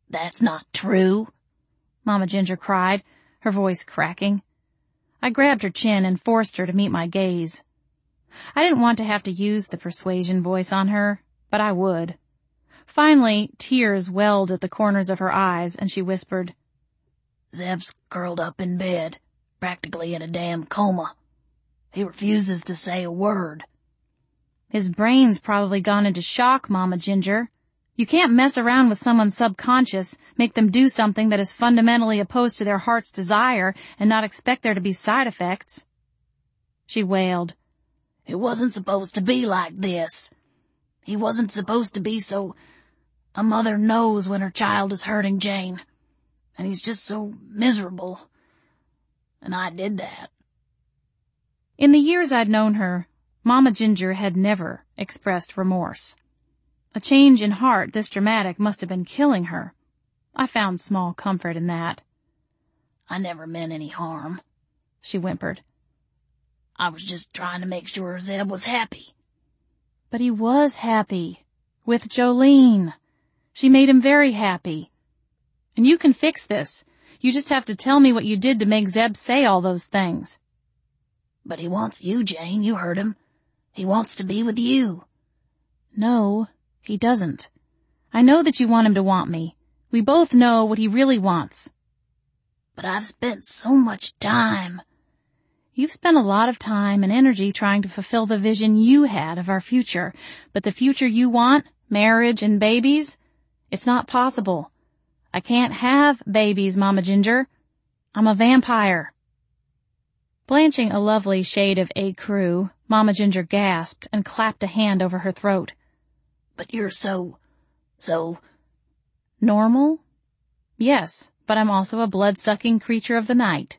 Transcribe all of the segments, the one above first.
That's not true, Mama Ginger cried, her voice cracking. I grabbed her chin and forced her to meet my gaze. I didn't want to have to use the persuasion voice on her, but I would. Finally, tears welled at the corners of her eyes, and she whispered, Zeb's curled up in bed, practically in a damn coma. He refuses to say a word. His brain's probably gone into shock, Mama Ginger. You can't mess around with someone's subconscious, make them do something that is fundamentally opposed to their heart's desire, and not expect there to be side effects. She wailed. It wasn't supposed to be like this. He wasn't supposed to be so... A mother knows when her child is hurting Jane. And he's just so miserable. And I did that. In the years I'd known her, Mama Ginger had never expressed remorse. A change in heart this dramatic must have been killing her. I found small comfort in that. I never meant any harm, she whimpered. I was just trying to make sure Zeb was happy. But he was happy. With Jolene. She made him very happy. And you can fix this. You just have to tell me what you did to make Zeb say all those things. But he wants you, Jane. You heard him. He wants to be with you. No, he doesn't. I know that you want him to want me. We both know what he really wants. But I've spent so much time. You've spent a lot of time and energy trying to fulfill the vision you had of our future. But the future you want, marriage and babies, it's not possible. I can't have babies, Mama Ginger. I'm a vampire. Blanching a lovely shade of écru, Mama Ginger gasped and clapped a hand over her throat. But you're so... Normal? Yes, but I'm also a blood-sucking creature of the night.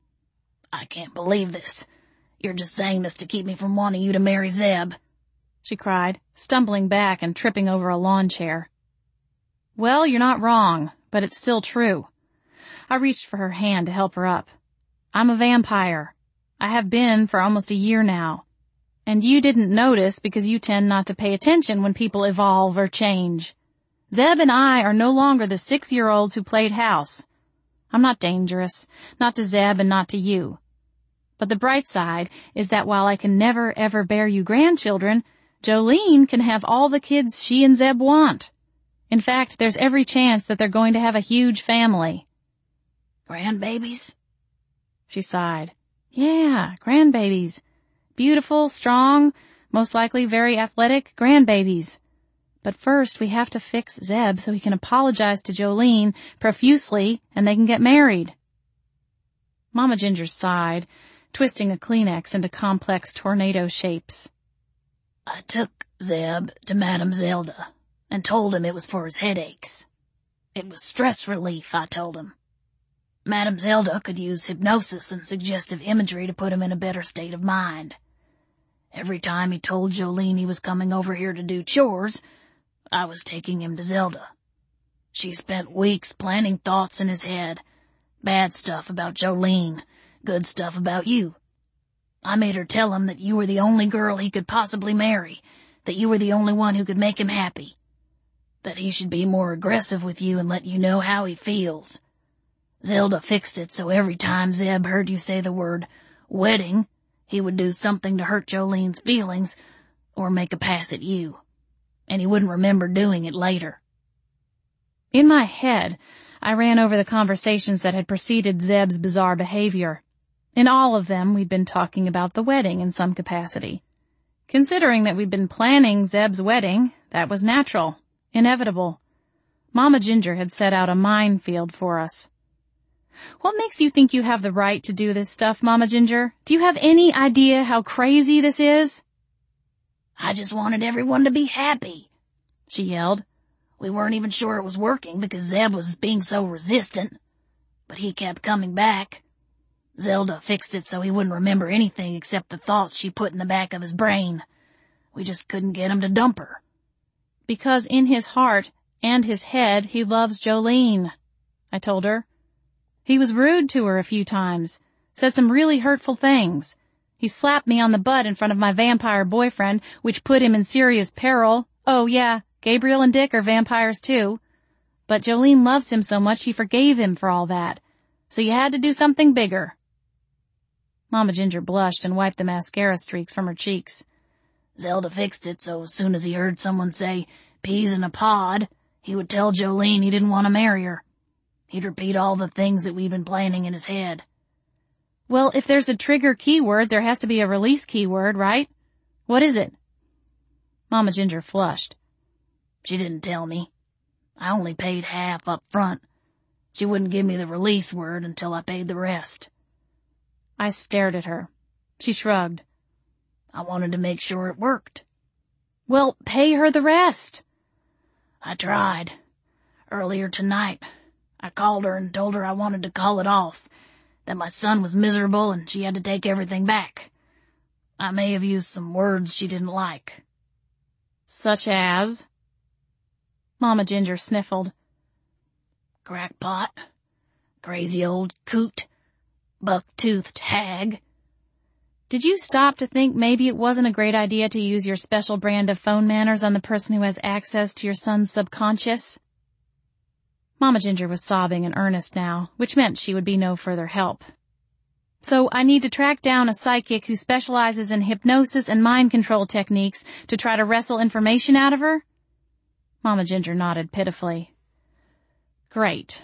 I can't believe this. You're just saying this to keep me from wanting you to marry Zeb, she cried, stumbling back and tripping over a lawn chair. Well, you're not wrong, but it's still true. I reached for her hand to help her up. I'm a vampire. I have been for almost a year now. And you didn't notice because you tend not to pay attention when people evolve or change. Zeb and I are no longer the 6-year-olds who played house. I'm not dangerous, not to Zeb and not to you. But the bright side is that while I can never ever bear you grandchildren, Jolene can have all the kids she and Zeb want. In fact, there's every chance that they're going to have a huge family. Grandbabies? She sighed. Yeah, grandbabies. Beautiful, strong, most likely very athletic grandbabies. But first we have to fix Zeb so he can apologize to Jolene profusely and they can get married. Mama Ginger sighed, twisting a Kleenex into complex tornado shapes. I took Zeb to Madame Zelda and told him it was for his headaches. It was stress relief, I told him. Madame Zelda could use hypnosis and suggestive imagery to put him in a better state of mind. Every time he told Jolene he was coming over here to do chores, I was taking him to Zelda. She spent weeks planting thoughts in his head. Bad stuff about Jolene, good stuff about you. I made her tell him that you were the only girl he could possibly marry, that you were the only one who could make him happy, that he should be more aggressive with you and let you know how he feels. Zelda fixed it so every time Zeb heard you say the word wedding, he would do something to hurt Jolene's feelings or make a pass at you, and he wouldn't remember doing it later. In my head, I ran over the conversations that had preceded Zeb's bizarre behavior. In all of them, we'd been talking about the wedding in some capacity. Considering that we'd been planning Zeb's wedding, that was natural, inevitable. Mama Ginger had set out a minefield for us. What makes you think you have the right to do this stuff, Mama Ginger? Do you have any idea how crazy this is? I just wanted everyone to be happy, she yelled. We weren't even sure it was working because Zeb was being so resistant. But he kept coming back. Zelda fixed it so he wouldn't remember anything except the thoughts she put in the back of his brain. We just couldn't get him to dump her. Because in his heart and his head he loves Jolene, I told her. He was rude to her a few times, said some really hurtful things. He slapped me on the butt in front of my vampire boyfriend, which put him in serious peril. Oh yeah, Gabriel and Dick are vampires too. But Jolene loves him so much she forgave him for all that. So you had to do something bigger. Mama Ginger blushed and wiped the mascara streaks from her cheeks. Zelda fixed it so as soon as he heard someone say, peas in a pod, he would tell Jolene he didn't want to marry her. He'd repeat all the things that we'd been planning in his head. Well, if there's a trigger keyword, there has to be a release keyword, right? What is it? Mama Ginger flushed. She didn't tell me. I only paid half up front. She wouldn't give me the release word until I paid the rest. I stared at her. She shrugged. I wanted to make sure it worked. Well, pay her the rest. I tried. Earlier tonight, I called her and told her I wanted to call it off, that my son was miserable and she had to take everything back. I may have used some words she didn't like. Such as? Mama Ginger sniffled. Crackpot, crazy old coot, buck-toothed hag. Did you stop to think maybe it wasn't a great idea to use your special brand of phone manners on the person who has access to your son's subconscious? Mama Ginger was sobbing in earnest now, which meant she would be no further help. So I need to track down a psychic who specializes in hypnosis and mind control techniques to try to wrestle information out of her? Mama Ginger nodded pitifully. Great.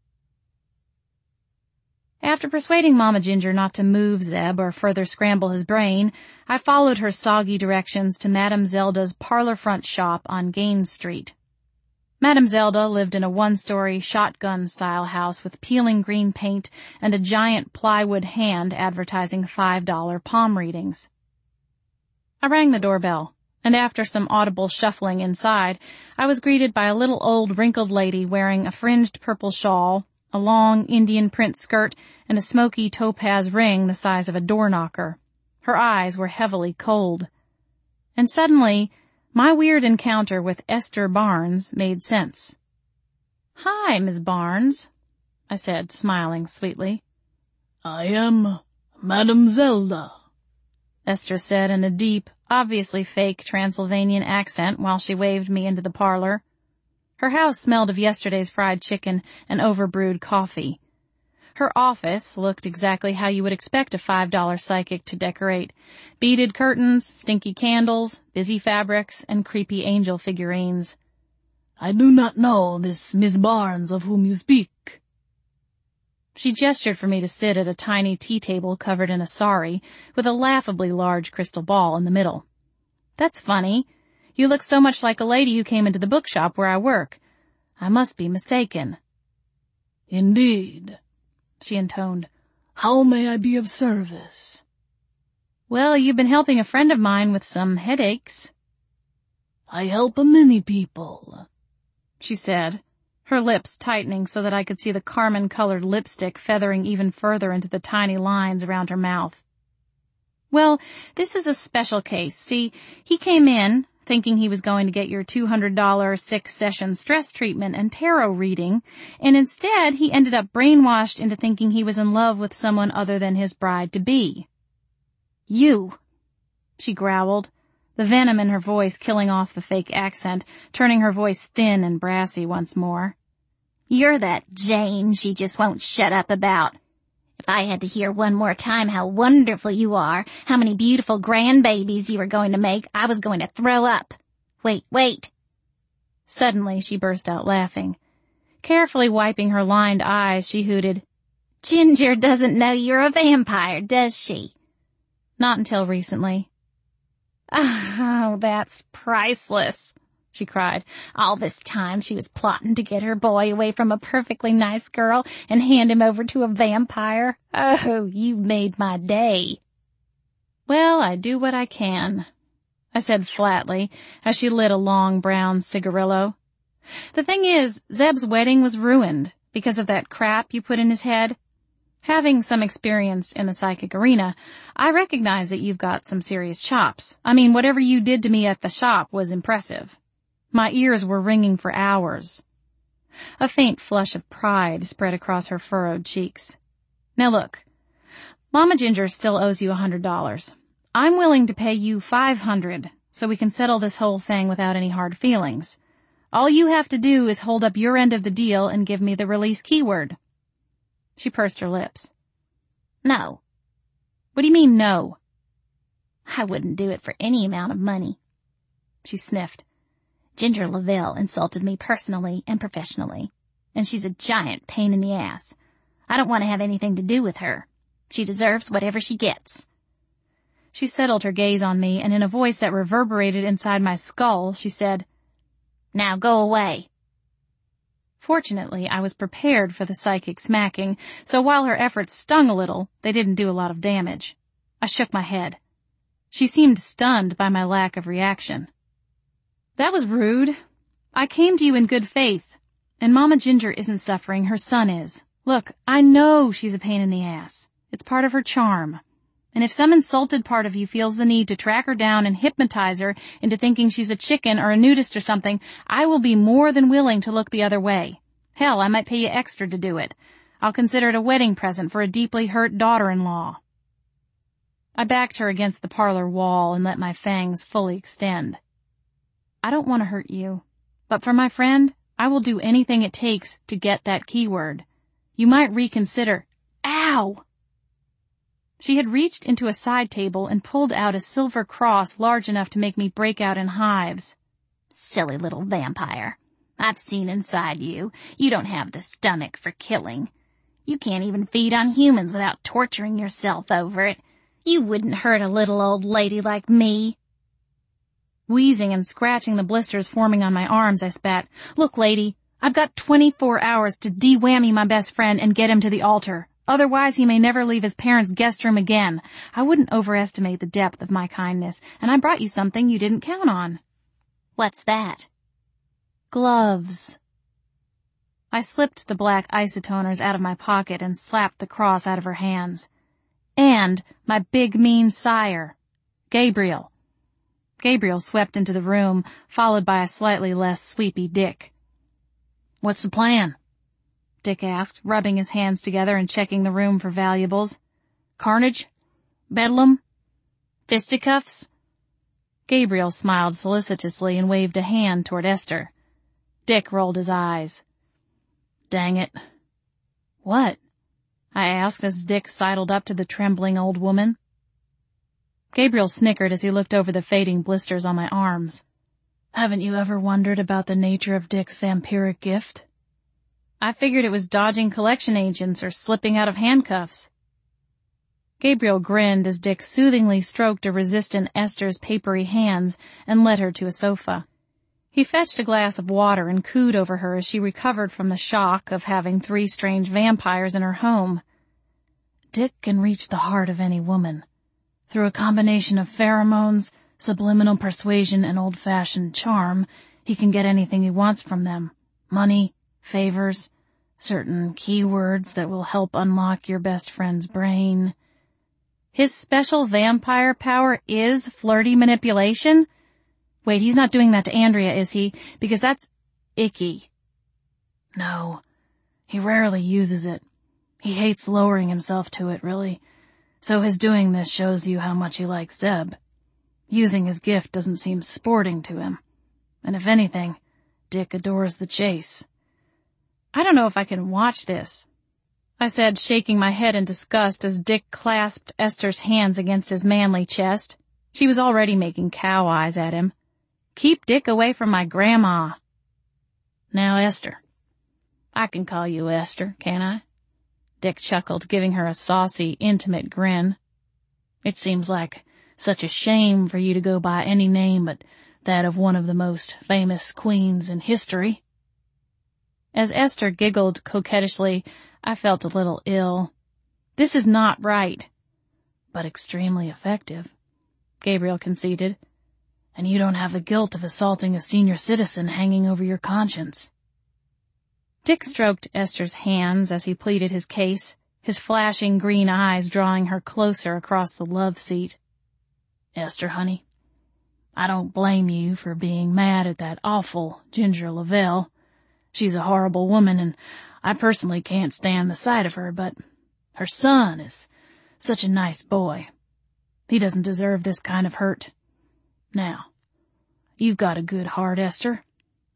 After persuading Mama Ginger not to move Zeb or further scramble his brain, I followed her soggy directions to Madame Zelda's parlor front shop on Gaines Street. Madame Zelda lived in a one-story shotgun-style house with peeling green paint and a giant plywood hand advertising $5 palm readings. I rang the doorbell, and after some audible shuffling inside, I was greeted by a little old wrinkled lady wearing a fringed purple shawl, a long Indian print skirt, and a smoky topaz ring the size of a door knocker. Her eyes were heavily cold. And suddenly, my weird encounter with Esther Barnes made sense. "Hi, Miss Barnes," I said, smiling sweetly. "I am Madame Zelda," Esther said in a deep, obviously fake Transylvanian accent while she waved me into the parlor. Her house smelled of yesterday's fried chicken and overbrewed coffee. Her office looked exactly how you would expect a $5 psychic to decorate. Beaded curtains, stinky candles, busy fabrics, and creepy angel figurines. "I do not know this Miss Barnes of whom you speak." She gestured for me to sit at a tiny tea table covered in a sari, with a laughably large crystal ball in the middle. "That's funny. You look so much like a lady who came into the bookshop where I work. I must be mistaken." "Indeed," she intoned. "How may I be of service?" "Well, you've been helping a friend of mine with some headaches." "I help many people," she said, her lips tightening so that I could see the carmine-colored lipstick feathering even further into the tiny lines around her mouth. "Well, this is a special case. See, he came in thinking he was going to get your $200 6-session stress treatment and tarot reading, and instead he ended up brainwashed into thinking he was in love with someone other than his bride-to-be. You," she growled, the venom in her voice killing off the fake accent, turning her voice thin and brassy once more. "You're that Jane she just won't shut up about. If I had to hear one more time how wonderful you are, how many beautiful grandbabies you are going to make, I was going to throw up. Wait. Suddenly she burst out laughing. Carefully wiping her lined eyes, she hooted, "Ginger doesn't know you're a vampire, does she?" "Not until recently." "Oh, that's priceless," she cried. "All this time she was plotting to get her boy away from a perfectly nice girl and hand him over to a vampire. Oh, you've made my day." "Well, I do what I can," I said flatly as she lit a long brown cigarillo. "The thing is, Zeb's wedding was ruined because of that crap you put in his head. Having some experience in the psychic arena, I recognize that you've got some serious chops. I mean, whatever you did to me at the shop was impressive. My ears were ringing for hours." A faint flush of pride spread across her furrowed cheeks. "Now look, Mama Ginger still owes you $100. I'm willing to pay you $500 so we can settle this whole thing without any hard feelings. All you have to do is hold up your end of the deal and give me the release keyword." She pursed her lips. "No." "What do you mean, no?" "I wouldn't do it for any amount of money." She sniffed. "Ginger Lavelle insulted me personally and professionally, and she's a giant pain in the ass. I don't want to have anything to do with her. She deserves whatever she gets." She settled her gaze on me, and in a voice that reverberated inside my skull, she said, "Now go away." Fortunately, I was prepared for the psychic smacking, so while her efforts stung a little, they didn't do a lot of damage. I shook my head. She seemed stunned by my lack of reaction. "That was rude. I came to you in good faith. And Mama Ginger isn't suffering, her son is. Look, I know she's a pain in the ass. It's part of her charm. And if some insulted part of you feels the need to track her down and hypnotize her into thinking she's a chicken or a nudist or something, I will be more than willing to look the other way. Hell, I might pay you extra to do it. I'll consider it a wedding present for a deeply hurt daughter-in-law." I backed her against the parlor wall and let my fangs fully extend. "I don't want to hurt you, but for my friend, I will do anything it takes to get that keyword. You might reconsider." "Ow!" She had reached into a side table and pulled out a silver cross large enough to make me break out in hives. "Silly little vampire. I've seen inside you. You don't have the stomach for killing. You can't even feed on humans without torturing yourself over it. You wouldn't hurt a little old lady like me." Wheezing and scratching the blisters forming on my arms, I spat, "Look, lady, I've got 24 hours to de-whammy my best friend and get him to the altar. Otherwise, he may never leave his parents' guest room again. I wouldn't overestimate the depth of my kindness, and I brought you something you didn't count on." "What's that?" "Gloves." I slipped the black isotoners out of my pocket and slapped the cross out of her hands. "And my big mean sire, Gabriel." Gabriel swept into the room, followed by a slightly less sweepy Dick. "What's the plan?" Dick asked, rubbing his hands together and checking the room for valuables. "Carnage? Bedlam? Fisticuffs?" Gabriel smiled solicitously and waved a hand toward Esther. Dick rolled his eyes. "Dang it." "What?" I asked as Dick sidled up to the trembling old woman. Gabriel snickered as he looked over the fading blisters on my arms. "Haven't you ever wondered about the nature of Dick's vampiric gift?" "I figured it was dodging collection agents or slipping out of handcuffs." Gabriel grinned as Dick soothingly stroked a resistant Esther's papery hands and led her to a sofa. He fetched a glass of water and cooed over her as she recovered from the shock of having 3 strange vampires in her home. "Dick can reach the heart of any woman. Through a combination of pheromones, subliminal persuasion, and old-fashioned charm, he can get anything he wants from them. Money, favors, certain keywords that will help unlock your best friend's brain." "His special vampire power is flirty manipulation? Wait, he's not doing that to Andrea, is he? Because that's icky." "No, he rarely uses it. He hates lowering himself to it, really. So his doing this shows you how much he likes Zeb. Using his gift doesn't seem sporting to him. And if anything, Dick adores the chase." "I don't know if I can watch this," I said, shaking my head in disgust as Dick clasped Esther's hands against his manly chest. She was already making cow eyes at him. "Keep Dick away from my grandma." "Now, Esther. I can call you Esther, can't I?" Dick chuckled, giving her a saucy, intimate grin. "It seems like such a shame for you to go by any name but that of one of the most famous queens in history." As Esther giggled coquettishly, I felt a little ill. "This is not right." "But extremely effective," Gabriel conceded. "And you don't have the guilt of assaulting a senior citizen hanging over your conscience." Dick stroked Esther's hands as he pleaded his case, his flashing green eyes drawing her closer across the love seat. "Esther, honey, I don't blame you for being mad at that awful Ginger Lavelle. She's a horrible woman, and I personally can't stand the sight of her, but her son is such a nice boy. He doesn't deserve this kind of hurt. Now, you've got a good heart, Esther,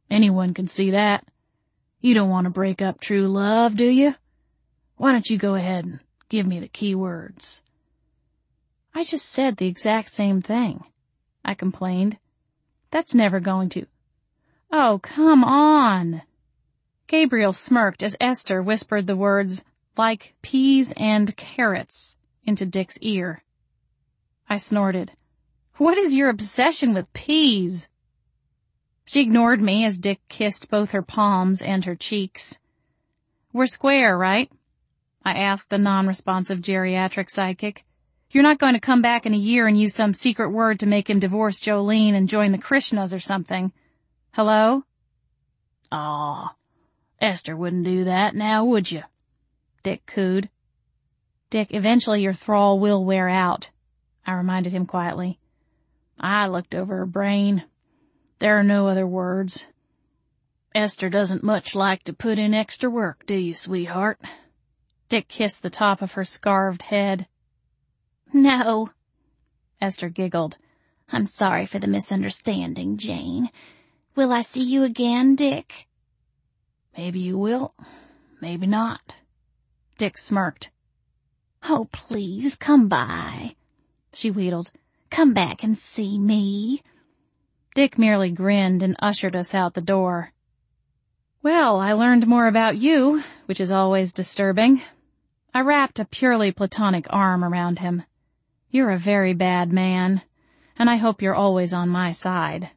Anyone can see that. You don't want to break up true love, do you? Why don't you go ahead and give me the key words? I just said the exact same thing, I complained. That's never going to. Oh, come on. Gabriel smirked as Esther whispered the words, like peas and carrots, into Dick's ear. I snorted. What is your obsession with peas? She ignored me as Dick kissed both her palms and her cheeks. We're square, right? I asked the non-responsive geriatric psychic. You're not going to come back in a year and use some secret word to make him divorce Jolene and join the Krishnas or something. Hello? Aw, Esther wouldn't do that now, would you? Dick cooed. Dick, eventually your thrall will wear out, I reminded him quietly. I looked over her brain. There are no other words. Esther doesn't much like to put in extra work, do you, sweetheart? Dick kissed the top of her scarved head. No. Esther giggled. I'm sorry for the misunderstanding, Jane. Will I see you again, Dick? Maybe you will. Maybe not. Dick smirked. Oh, please, come by, she wheedled. Come back and see me. Dick merely grinned and ushered us out the door. Well, I learned more about you, which is always disturbing. I wrapped a purely platonic arm around him. You're a very bad man, and I hope you're always on my side.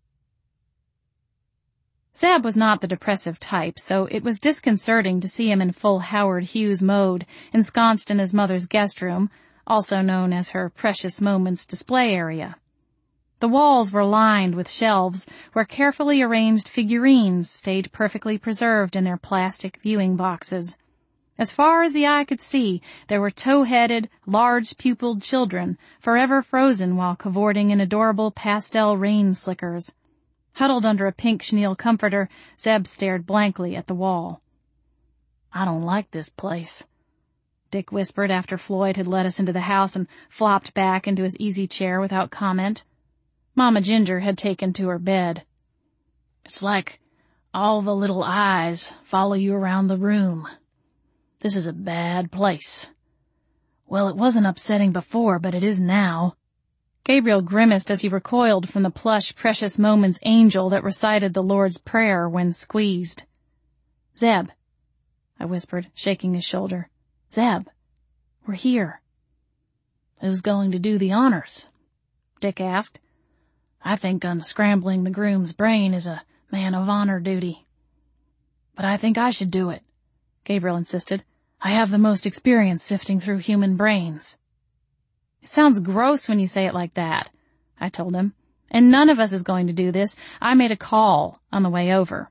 Zeb was not the depressive type, so it was disconcerting to see him in full Howard Hughes mode, ensconced in his mother's guest room, also known as her Precious Moments display area. The walls were lined with shelves where carefully arranged figurines stayed perfectly preserved in their plastic viewing boxes. As far as the eye could see, there were tow-headed, large-pupiled children, forever frozen while cavorting in adorable pastel rain slickers. Huddled under a pink chenille comforter, Zeb stared blankly at the wall. I don't like this place, Dick whispered after Floyd had led us into the house and flopped back into his easy chair without comment. Mama Ginger had taken to her bed. It's like all the little eyes follow you around the room. This is a bad place. Well, it wasn't upsetting before, but it is now. Gabriel grimaced as he recoiled from the plush Precious Moments angel that recited the Lord's Prayer when squeezed. Zeb, I whispered, shaking his shoulder. Zeb, we're here. Who's going to do the honors? Dick asked. I think unscrambling the groom's brain is a man of honor duty. But I think I should do it, Gabriel insisted. I have the most experience sifting through human brains. It sounds gross when you say it like that, I told him. And none of us is going to do this. I made a call on the way over.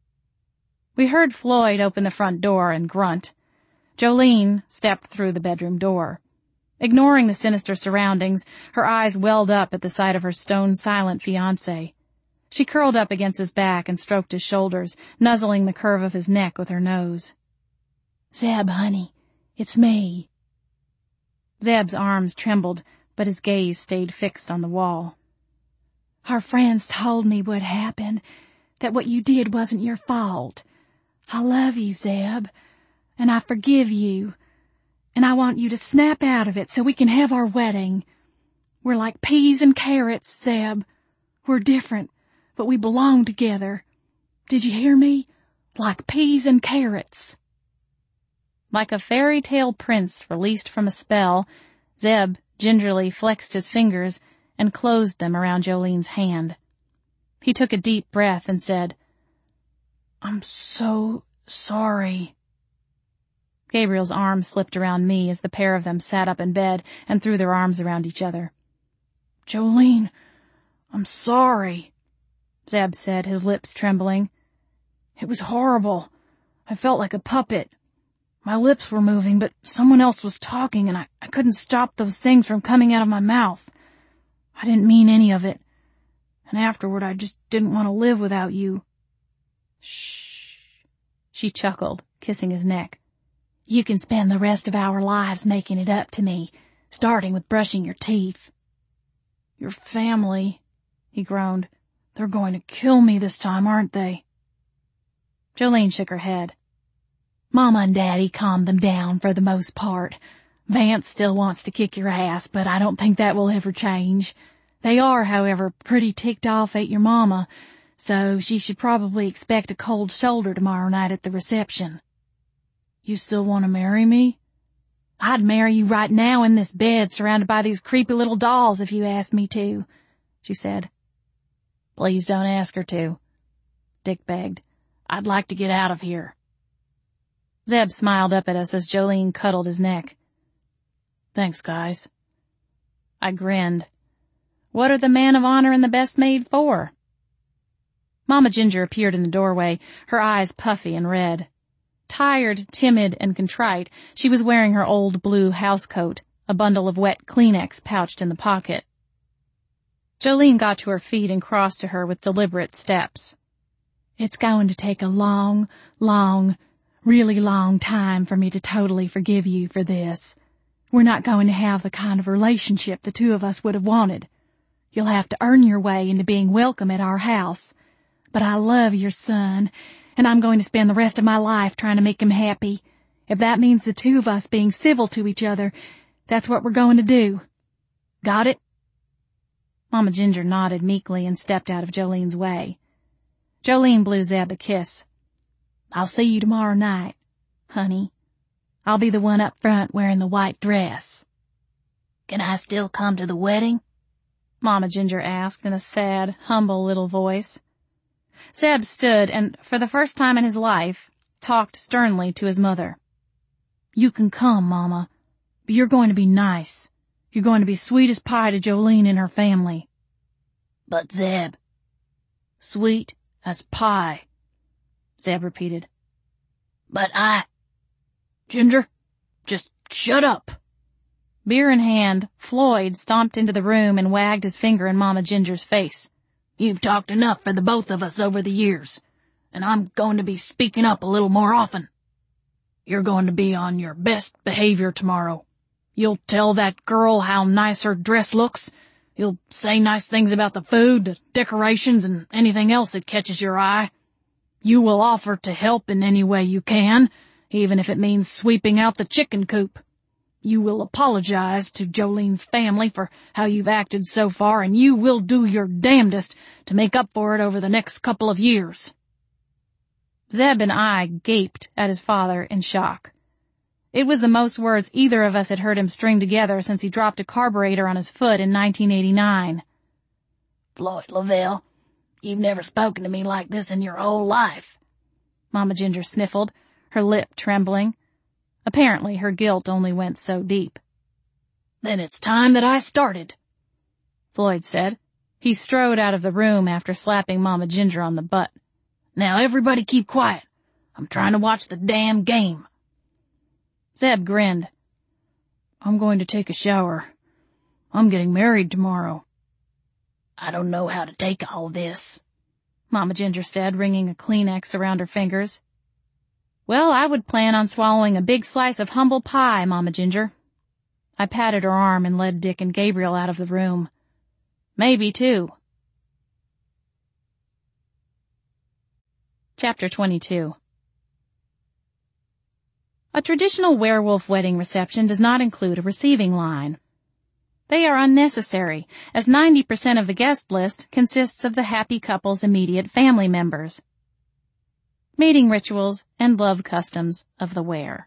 We heard Floyd open the front door and grunt. Jolene stepped through the bedroom door. Ignoring the sinister surroundings, her eyes welled up at the sight of her stone-silent fiancé. She curled up against his back and stroked his shoulders, nuzzling the curve of his neck with her nose. Zeb, honey, it's me. Zeb's arms trembled, but his gaze stayed fixed on the wall. Our friends told me what happened, that what you did wasn't your fault. I love you, Zeb, and I forgive you. And I want you to snap out of it so we can have our wedding. We're like peas and carrots, Zeb. We're different, but we belong together. Did you hear me? Like peas and carrots. Like a fairy tale prince released from a spell, Zeb gingerly flexed his fingers and closed them around Jolene's hand. He took a deep breath and said, I'm so sorry. Gabriel's arm slipped around me as the pair of them sat up in bed and threw their arms around each other. Jolene, I'm sorry, Zeb said, his lips trembling. It was horrible. I felt like a puppet. My lips were moving, but someone else was talking, and I couldn't stop those things from coming out of my mouth. I didn't mean any of it. And afterward, I just didn't want to live without you. Shh, she chuckled, kissing his neck. You can spend the rest of our lives making it up to me, starting with brushing your teeth. Your family, he groaned. They're going to kill me this time, aren't they? Jolene shook her head. Mama and Daddy calmed them down for the most part. Vance still wants to kick your ass, but I don't think that will ever change. They are, however, pretty ticked off at your mama, so she should probably expect a cold shoulder tomorrow night at the reception. You still want to marry me? I'd marry you right now in this bed surrounded by these creepy little dolls if you asked me to, she said. Please don't ask her to, Dick begged. I'd like to get out of here. Zeb smiled up at us as Jolene cuddled his neck. Thanks, guys. I grinned. What are the man of honor and the best maid for? Mama Ginger appeared in the doorway, her eyes puffy and red. Tired, timid, and contrite, she was wearing her old blue housecoat, a bundle of wet Kleenex pouched in the pocket. Jolene got to her feet and crossed to her with deliberate steps. It's going to take a long, really long time for me to totally forgive you for this. We're not going to have the kind of relationship the two of us would have wanted. You'll have to earn your way into being welcome at our house. But I love your son, and I'm going to spend the rest of my life trying to make him happy. If that means the two of us being civil to each other, that's what we're going to do. Got it? Mama Ginger nodded meekly and stepped out of Jolene's way. Jolene blew Zeb a kiss. I'll see you tomorrow night, honey. I'll be the one up front wearing the white dress. Can I still come to the wedding? Mama Ginger asked in a sad, humble little voice. Zeb stood and, for the first time in his life, talked sternly to his mother. You can come, Mama, but you're going to be nice. You're going to be sweet as pie to Jolene and her family. But Zeb. Sweet as pie, Zeb repeated. But Ginger, just shut up. Beer in hand, Floyd stomped into the room and wagged his finger in Mama Ginger's face. You've talked enough for the both of us over the years, and I'm going to be speaking up a little more often. You're going to be on your best behavior tomorrow. You'll tell that girl how nice her dress looks. You'll say nice things about the food, the decorations, and anything else that catches your eye. You will offer to help in any way you can, even if it means sweeping out the chicken coop. You will apologize to Jolene's family for how you've acted so far, and you will do your damnedest to make up for it over the next couple of years. Zeb and I gaped at his father in shock. It was the most words either of us had heard him string together since he dropped a carburetor on his foot in 1989. Floyd Lavelle, you've never spoken to me like this in your whole life. Mama Ginger sniffled, her lip trembling. Apparently her guilt only went so deep. Then it's time that I started, Floyd said. He strode out of the room after slapping Mama Ginger on the butt. Now everybody keep quiet. I'm trying to watch the damn game. Zeb grinned. I'm going to take a shower. I'm getting married tomorrow. I don't know how to take all this, Mama Ginger said, wringing a Kleenex around her fingers. Well, I would plan on swallowing a big slice of humble pie, Mama Ginger. I patted her arm and led Dick and Gabriel out of the room. Maybe, too. Chapter 22. A traditional werewolf wedding reception does not include a receiving line. They are unnecessary, as 90% of the guest list consists of the happy couple's immediate family members. Mating rituals and love customs of the were.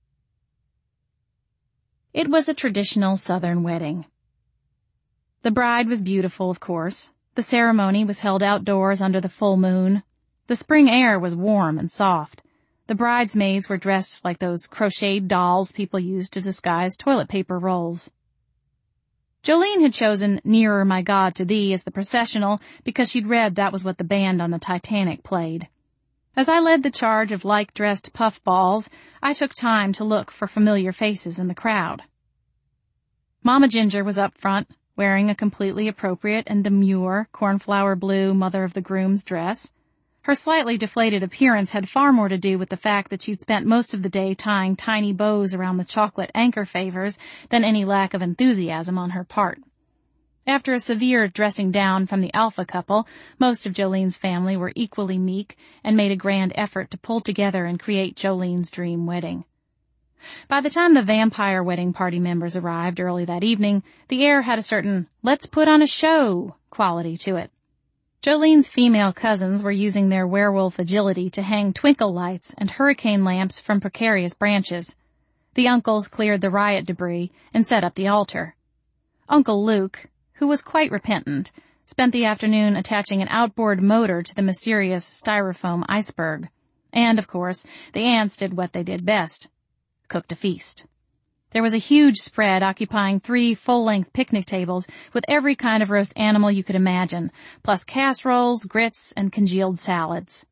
It was a traditional Southern wedding. The bride was beautiful, of course. The ceremony was held outdoors under the full moon. The spring air was warm and soft. The bridesmaids were dressed like those crocheted dolls people use to disguise toilet paper rolls. Jolene had chosen Nearer My God to Thee as the processional because she'd read that was what the band on the Titanic played. As I led the charge of like-dressed puffballs, I took time to look for familiar faces in the crowd. Mama Ginger was up front, wearing a completely appropriate and demure cornflower blue mother-of-the-groom's dress. Her slightly deflated appearance had far more to do with the fact that she'd spent most of the day tying tiny bows around the chocolate anchor favors than any lack of enthusiasm on her part. After a severe dressing down from the alpha couple, most of Jolene's family were equally meek and made a grand effort to pull together and create Jolene's dream wedding. By the time the vampire wedding party members arrived early that evening, the air had a certain "let's put on a show" quality to it. Jolene's female cousins were using their werewolf agility to hang twinkle lights and hurricane lamps from precarious branches. The uncles cleared the riot debris and set up the altar. Uncle Luke, who was quite repentant, spent the afternoon attaching an outboard motor to the mysterious styrofoam iceberg. And, of course, the aunts did what they did best: cooked a feast. There was a huge spread occupying 3 full-length picnic tables with every kind of roast animal you could imagine, plus casseroles, grits, and congealed salads.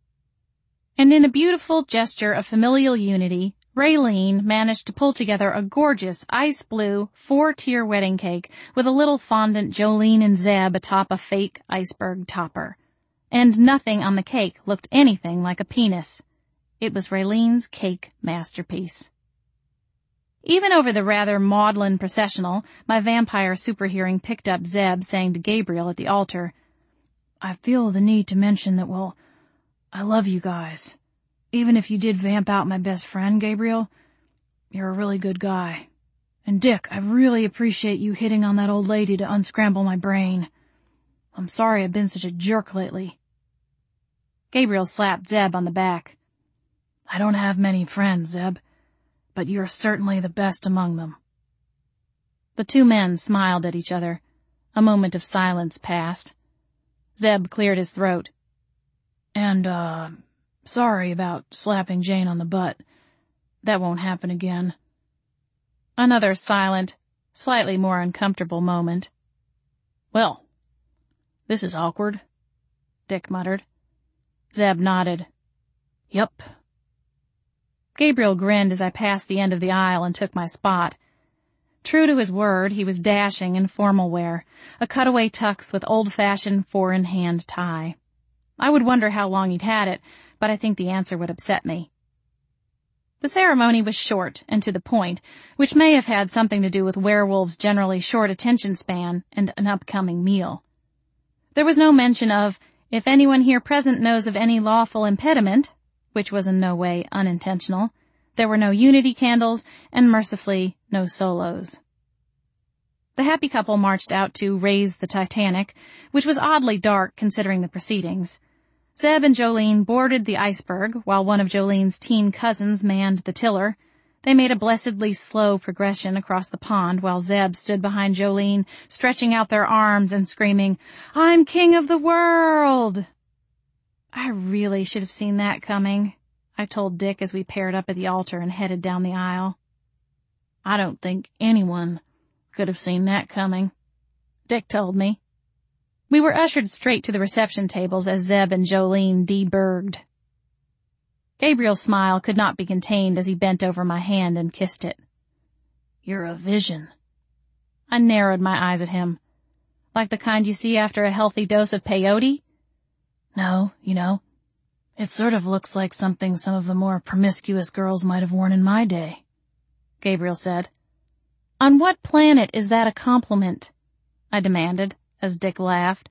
And in a beautiful gesture of familial unity, Raylene managed to pull together a gorgeous ice blue 4-tier wedding cake with a little fondant Jolene and Zeb atop a fake iceberg topper. And nothing on the cake looked anything like a penis. It was Raylene's cake masterpiece. Even over the rather maudlin processional, my vampire superhearing picked up Zeb saying to Gabriel at the altar, "I feel the need to mention that, well, I love you guys. Even if you did vamp out my best friend, Gabriel, you're a really good guy. And Dick, I really appreciate you hitting on that old lady to unscramble my brain. I'm sorry I've been such a jerk lately." Gabriel slapped Zeb on the back. "I don't have many friends, Zeb, but you're certainly the best among them." The 2 men smiled at each other. A moment of silence passed. Zeb cleared his throat. "And, sorry about slapping Jane on the butt. That won't happen again." Another silent, slightly more uncomfortable moment. "Well, this is awkward," Dick muttered. Zeb nodded. "Yup." Gabriel grinned as I passed the end of the aisle and took my spot. True to his word, he was dashing in formal wear, a cutaway tux with old-fashioned four-in-hand tie. I would wonder how long he'd had it, but I think the answer would upset me. The ceremony was short and to the point, which may have had something to do with werewolves' generally short attention span and an upcoming meal. There was no mention of, "If anyone here present knows of any lawful impediment," which was in no way unintentional. There were no unity candles, and mercifully, no solos. The happy couple marched out to raise the Titanic, which was oddly dark considering the proceedings. Zeb and Jolene boarded the iceberg, while one of Jolene's teen cousins manned the tiller. They made a blessedly slow progression across the pond while Zeb stood behind Jolene, stretching out their arms and screaming, "I'm king of the world!" I really should have seen that coming, I told Dick as we paired up at the altar and headed down the aisle. "I don't think anyone could have seen that coming," Dick told me. We were ushered straight to the reception tables as Zeb and Jolene deburged. Gabriel's smile could not be contained as he bent over my hand and kissed it. "You're a vision." I narrowed my eyes at him. "Like the kind you see after a healthy dose of peyote?" "No, it sort of looks like something some of the more promiscuous girls might have worn in my day," Gabriel said. "On what planet is that a compliment?" I demanded, as Dick laughed.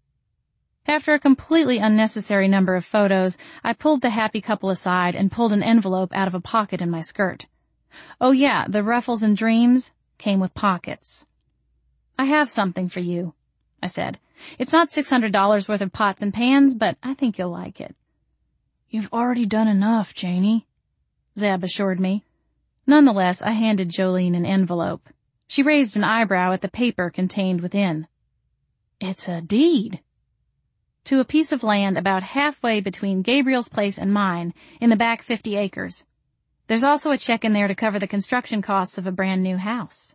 After a completely unnecessary number of photos, I pulled the happy couple aside and pulled an envelope out of a pocket in my skirt. Oh yeah, the ruffles and dreams came with pockets. "I have something for you," I said. "It's not $600 worth of pots and pans, but I think you'll like it." "You've already done enough, Janie," Zeb assured me. Nonetheless, I handed Jolene an envelope. She raised an eyebrow at the paper contained within. "It's a deed." "To a piece of land about halfway between Gabriel's place and mine, in the back 50 acres. There's also a check in there to cover the construction costs of a brand new house."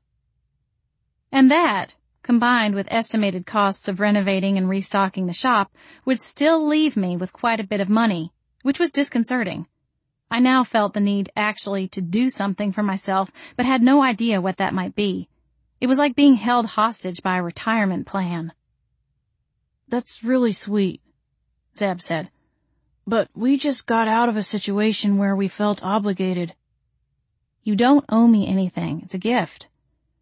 And that, combined with estimated costs of renovating and restocking the shop, would still leave me with quite a bit of money, which was disconcerting. I now felt the need actually to do something for myself, but had no idea what that might be. It was like being held hostage by a retirement plan. "That's really sweet," Zeb said. "But we just got out of a situation where we felt obligated." "You don't owe me anything. It's a gift."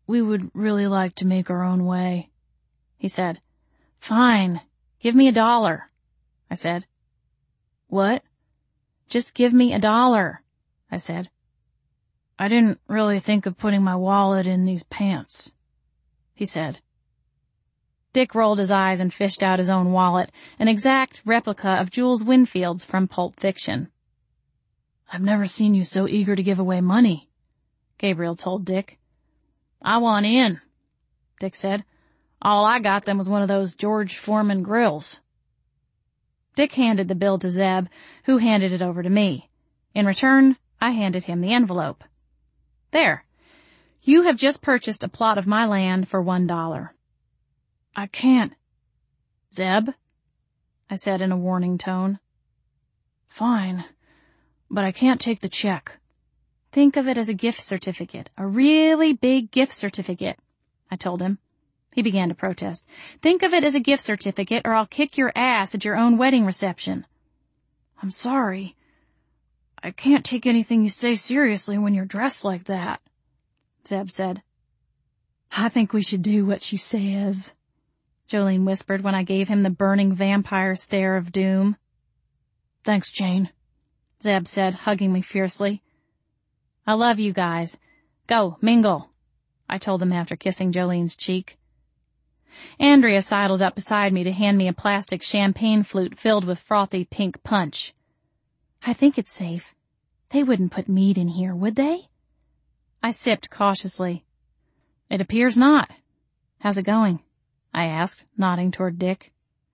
We would really like to make our own way, he said. Fine. Give me $1, I said. What? Just give me $1, I said. I didn't really think of putting my wallet in these pants, he said. Dick rolled his eyes and fished out his own wallet, an exact replica of Jules Winfield's from Pulp Fiction. I've never seen you so eager to give away money, Gabriel told Dick. I want in, Dick said. All I got them was one of those George Foreman grills. Dick handed the bill to Zeb, who handed it over to me. In return, I handed him the envelope. There. You have just purchased a plot of my land for $1. I can't. Zeb, I said in a warning tone. Fine, but I can't take the check. Think of it as a gift certificate, a really big gift certificate, I told him. He began to protest. Think of it as a gift certificate or I'll kick your ass at your own wedding reception. I'm sorry. I can't take anything you say seriously when you're dressed like that, Zeb said. I think we should do what she says, Jolene whispered when I gave him the burning vampire stare of doom. Thanks, Jane, Zeb said, hugging me fiercely. I love you guys. Go, mingle, I told them after kissing Jolene's cheek. Andrea sidled up beside me to hand me a plastic champagne flute filled with frothy pink punch. I think it's safe. They wouldn't put mead in here, would they? I sipped cautiously. It appears not. How's it going? I asked, nodding toward Dick.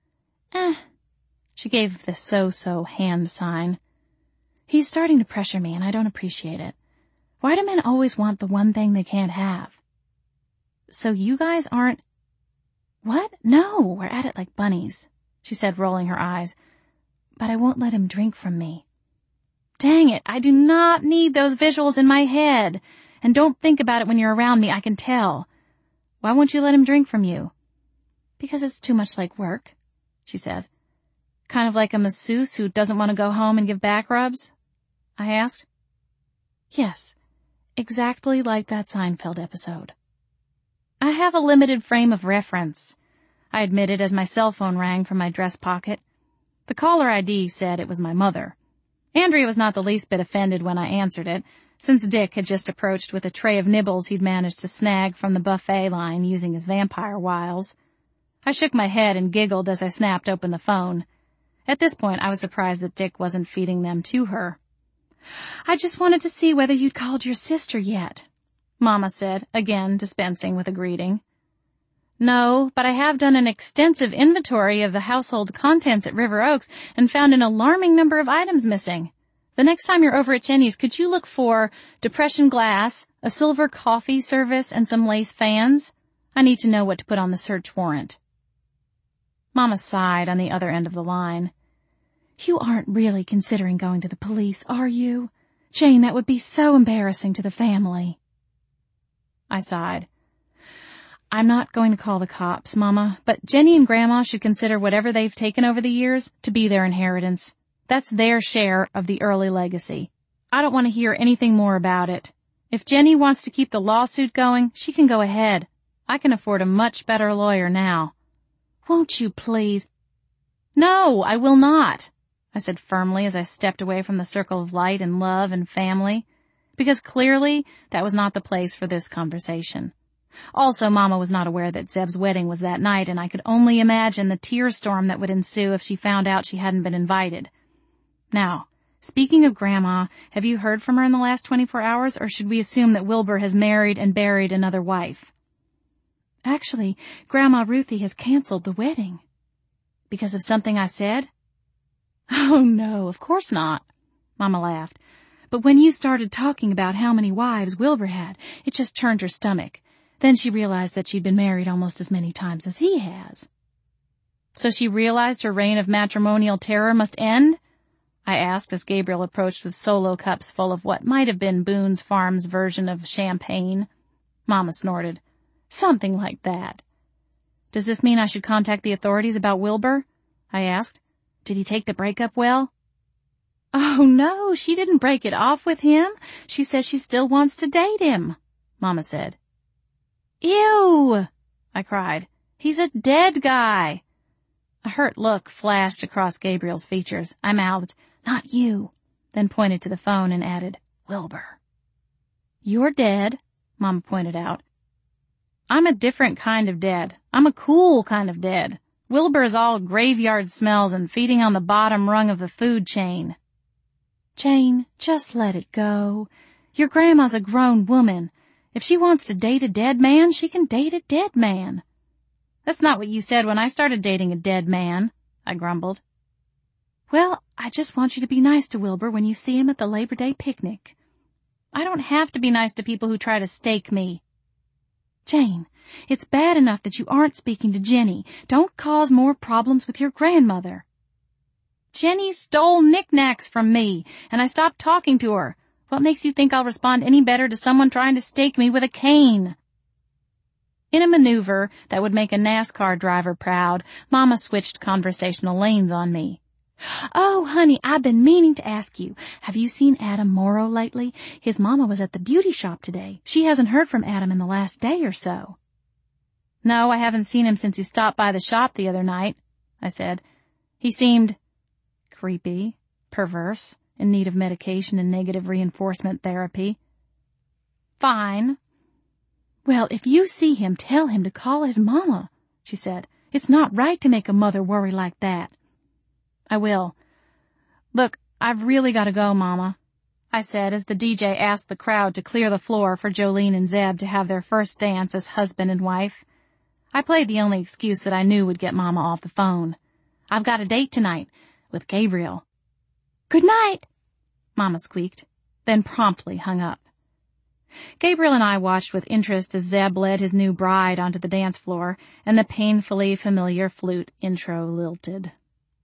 She gave the so-so hand sign. He's starting to pressure me and I don't appreciate it. Why do men always want the one thing they can't have? So you guys aren't... What? No, we're at it like bunnies, she said, rolling her eyes. But I won't let him drink from me. Dang it, I do not need those visuals in my head. And don't think about it when you're around me, I can tell. Why won't you let him drink from you? Because it's too much like work, she said. Kind of like a masseuse who doesn't want to go home and give back rubs? I asked. Yes, exactly like that Seinfeld episode. I have a limited frame of reference, I admitted as my cell phone rang from my dress pocket. The caller ID said it was my mother. Andrea was not the least bit offended when I answered it, since Dick had just approached with a tray of nibbles he'd managed to snag from the buffet line using his vampire wiles. I shook my head and giggled as I snapped open the phone. At this point, I was surprised that Dick wasn't feeding them to her. I just wanted to see whether you'd called your sister yet, Mama said, again dispensing with a greeting. No, but I have done an extensive inventory of the household contents at River Oaks and found an alarming number of items missing. The next time you're over at Jenny's, could you look for depression glass, a silver coffee service, and some lace fans? I need to know what to put on the search warrant. Mama sighed on the other end of the line. You aren't really considering going to the police, are you? Jane, that would be so embarrassing to the family. I sighed. I'm not going to call the cops, Mama, but Jenny and Grandma should consider whatever they've taken over the years to be their inheritance. That's their share of the early legacy. I don't want to hear anything more about it. If Jenny wants to keep the lawsuit going, she can go ahead. I can afford a much better lawyer now. Won't you please? No, I will not, I said firmly as I stepped away from the circle of light and love and family, because clearly that was not the place for this conversation. Also, Mama was not aware that Zeb's wedding was that night, and I could only imagine the tear storm that would ensue if she found out she hadn't been invited. Now, speaking of Grandma, have you heard from her in the last 24 hours, or should we assume that Wilbur has married and buried another wife? Actually, Grandma Ruthie has canceled the wedding. Because of something I said? Oh, no, of course not, Mama laughed. But when you started talking about how many wives Wilbur had, it just turned her stomach. Then she realized that she'd been married almost as many times as he has. So she realized her reign of matrimonial terror must end? I asked as Gabriel approached with solo cups full of what might have been Boone's Farm's version of champagne. Mama snorted. Something like that. Does this mean I should contact the authorities about Wilbur? I asked. Did he take the breakup well? Oh, no, she didn't break it off with him. She says she still wants to date him, Mama said. Ew! I cried. He's a dead guy. A hurt look flashed across Gabriel's features. I mouthed, "Not you," then pointed to the phone and added, "Wilbur." "You're dead," Mama pointed out. "I'm a different kind of dead. I'm a cool kind of dead. Wilbur's all graveyard smells and feeding on the bottom rung of the food chain." "Jane, just let it go. Your grandma's a grown woman. If she wants to date a dead man, she can date a dead man." "That's not what you said when I started dating a dead man," I grumbled. "Well, I just want you to be nice to Wilbur when you see him at the Labor Day picnic." "I don't have to be nice to people who try to stake me." "Jane, it's bad enough that you aren't speaking to Jenny. Don't cause more problems with your grandmother." "Jenny stole knickknacks from me, and I stopped talking to her. What makes you think I'll respond any better to someone trying to stake me with a cane?" In a maneuver that would make a NASCAR driver proud, Mama switched conversational lanes on me. "Oh, honey, I've been meaning to ask you. Have you seen Adam Morrow lately? His mama was at the beauty shop today. She hasn't heard from Adam in the last day or so." "No, I haven't seen him since he stopped by the shop the other night," I said. "He seemed creepy, perverse, in need of medication and negative reinforcement therapy." "Fine." "Well, if you see him, tell him to call his mama," she said. "It's not right to make a mother worry like that." "I will. Look, I've really got to go, Mama," I said as the DJ asked the crowd to clear the floor for Jolene and Zeb to have their first dance as husband and wife. I played the only excuse that I knew would get Mama off the phone. "I've got a date tonight with Gabriel." "Good night," Mama squeaked, then promptly hung up. Gabriel and I watched with interest as Zeb led his new bride onto the dance floor, and the painfully familiar flute intro lilted.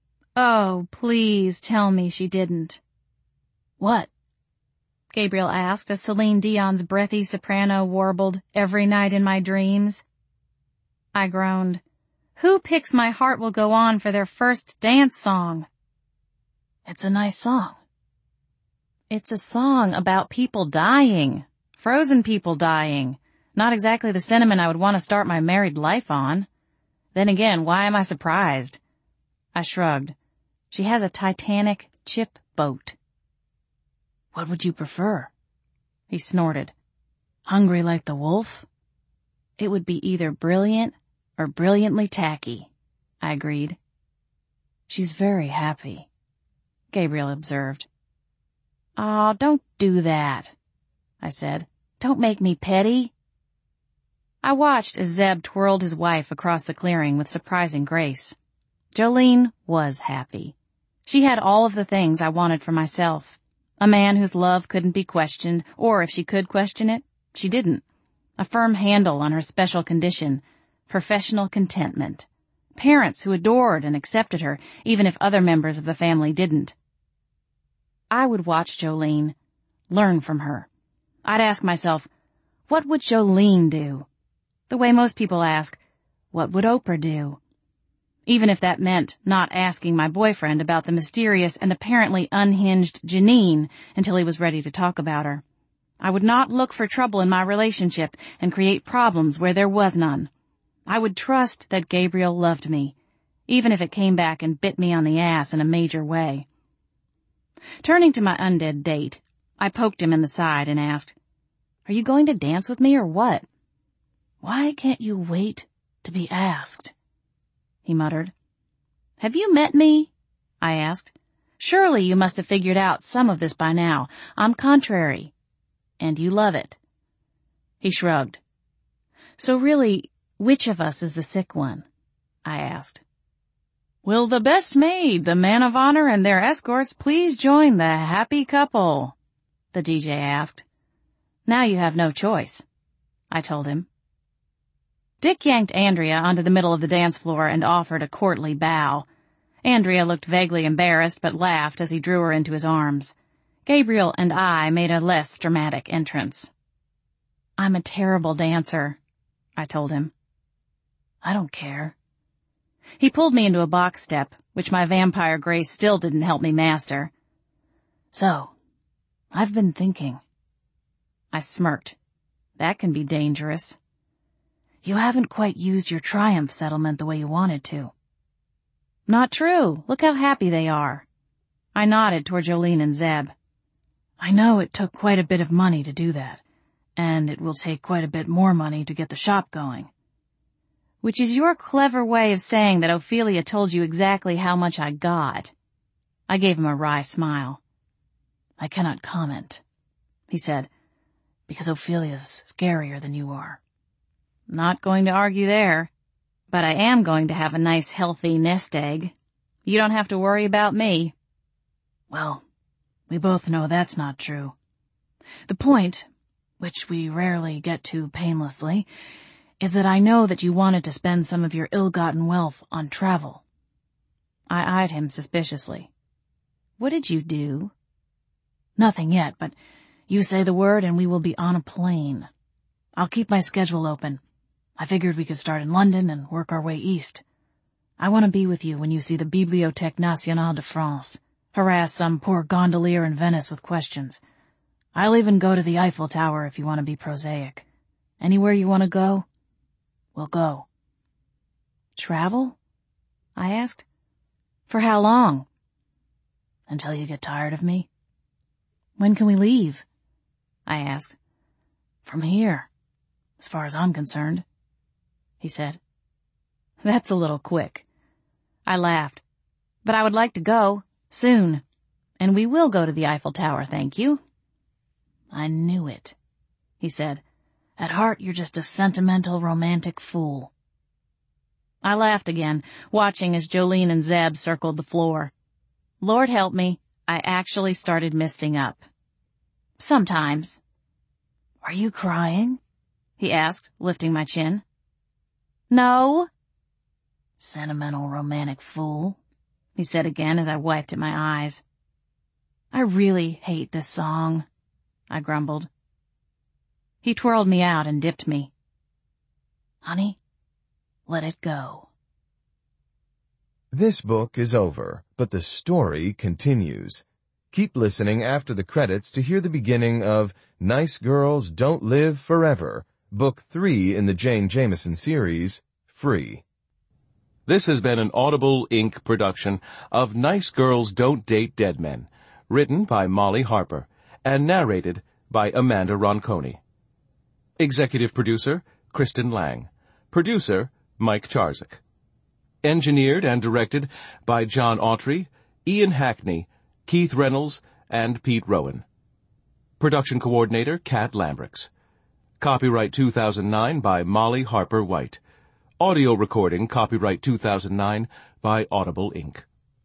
"Oh, please tell me she didn't." "What?" Gabriel asked as Celine Dion's breathy soprano warbled "Every Night in My Dreams." I groaned. Who picks My Heart Will Go On for their first dance song? "It's a nice song." "It's a song about people dying. Frozen people dying. Not exactly the sentiment I would want to start my married life on. Then again, why am I surprised?" I shrugged. "She has a Titanic chip boat." "What would you prefer?" He snorted. "Hungry like the wolf?" "It would be either brilliant or brilliantly tacky," I agreed. "She's very happy," Gabriel observed. "Aw, don't do that," I said. "Don't make me petty." I watched as Zeb twirled his wife across the clearing with surprising grace. Jolene was happy. She had all of the things I wanted for myself. A man whose love couldn't be questioned, or if she could question it, she didn't. A firm handle on her special condition, professional contentment. Parents who adored and accepted her, even if other members of the family didn't. I would watch Jolene, learn from her. I'd ask myself, what would Jolene do? The way most people ask, what would Oprah do? Even if that meant not asking my boyfriend about the mysterious and apparently unhinged Janine until he was ready to talk about her. I would not look for trouble in my relationship and create problems where there was none. I would trust that Gabriel loved me, even if it came back and bit me on the ass in a major way. Turning to my undead date, I poked him in the side and asked, "Are you going to dance with me or what?" "Why can't you wait to be asked?" he muttered. "Have you met me?" I asked. "Surely you must have figured out some of this by now. I'm contrary. And you love it." He shrugged. "So really, which of us is the sick one?" I asked. "Will the best maid, the man of honor, and their escorts please join the happy couple?" the DJ asked. "Now you have no choice," I told him. Dick yanked Andrea onto the middle of the dance floor and offered a courtly bow. Andrea looked vaguely embarrassed but laughed as he drew her into his arms. Gabriel and I made a less dramatic entrance. "I'm a terrible dancer," I told him. "I don't care." He pulled me into a box step, which my vampire grace still didn't help me master. "So, I've been thinking." I smirked. That can be dangerous. You haven't quite used your Triumph settlement the way you wanted to. Not true. Look how happy they are. I nodded toward Jolene and Zeb. I know it took quite a bit of money to do that, and it will take quite a bit more money to get the shop going. Which is your clever way of saying that Ophelia told you exactly how much I got. I gave him a wry smile. I cannot comment, he said, because Ophelia's scarier than you are. Not going to argue there, but I am going to have a nice healthy nest egg. You don't have to worry about me. Well, we both know that's not true. The point, which we rarely get to painlessly, is that I know that you wanted to spend some of your ill-gotten wealth on travel. I eyed him suspiciously. What did you do? Nothing yet, but you say the word and we will be on a plane. I'll keep my schedule open. I figured we could start in London and work our way east. I want to be with you when you see the Bibliothèque Nationale de France. Harass some poor gondolier in Venice with questions. I'll even go to the Eiffel Tower if you want to be prosaic. Anywhere you want to go, we'll go. Travel? I asked. For how long? Until you get tired of me. When can we leave? I asked. From here, as far as I'm concerned, he said. That's a little quick. I laughed. But I would like to go, soon. And we will go to the Eiffel Tower, thank you. I knew it, he said. At heart, you're just a sentimental, romantic fool. I laughed again, watching as Jolene and Zeb circled the floor. Lord help me, I actually started misting up. Sometimes. Are you crying? He asked, lifting my chin. No. Sentimental, romantic fool, he said again as I wiped at my eyes. I really hate this song, I grumbled. He twirled me out and dipped me. Honey, let it go. This book is over, but the story continues. Keep listening after the credits to hear the beginning of Nice Girls Don't Live Forever, Book 3 in the Jane Jameson series, free. This has been an Audible, Inc. production of Nice Girls Don't Date Dead Men, written by Molly Harper, and narrated by Amanda Ronconi. Executive producer, Kristen Lang. Producer, Mike Charzik. Engineered and directed by John Autry, Ian Hackney, Keith Reynolds, and Pete Rowan. Production coordinator, Kat Lambrix. Copyright 2009 by Molly Harper White. Audio recording copyright 2009 by Audible, Inc.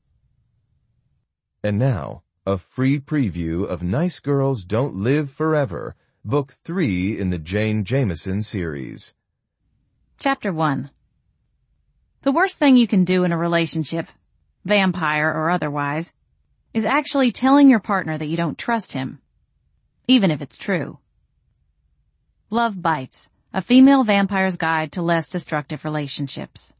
And now, a free preview of Nice Girls Don't Live Forever, Book 3 in the Jane Jameson series. Chapter 1. The worst thing you can do in a relationship, vampire or otherwise, is actually telling your partner that you don't trust him, even if it's true. Love Bites, a female vampire's guide to less destructive relationships.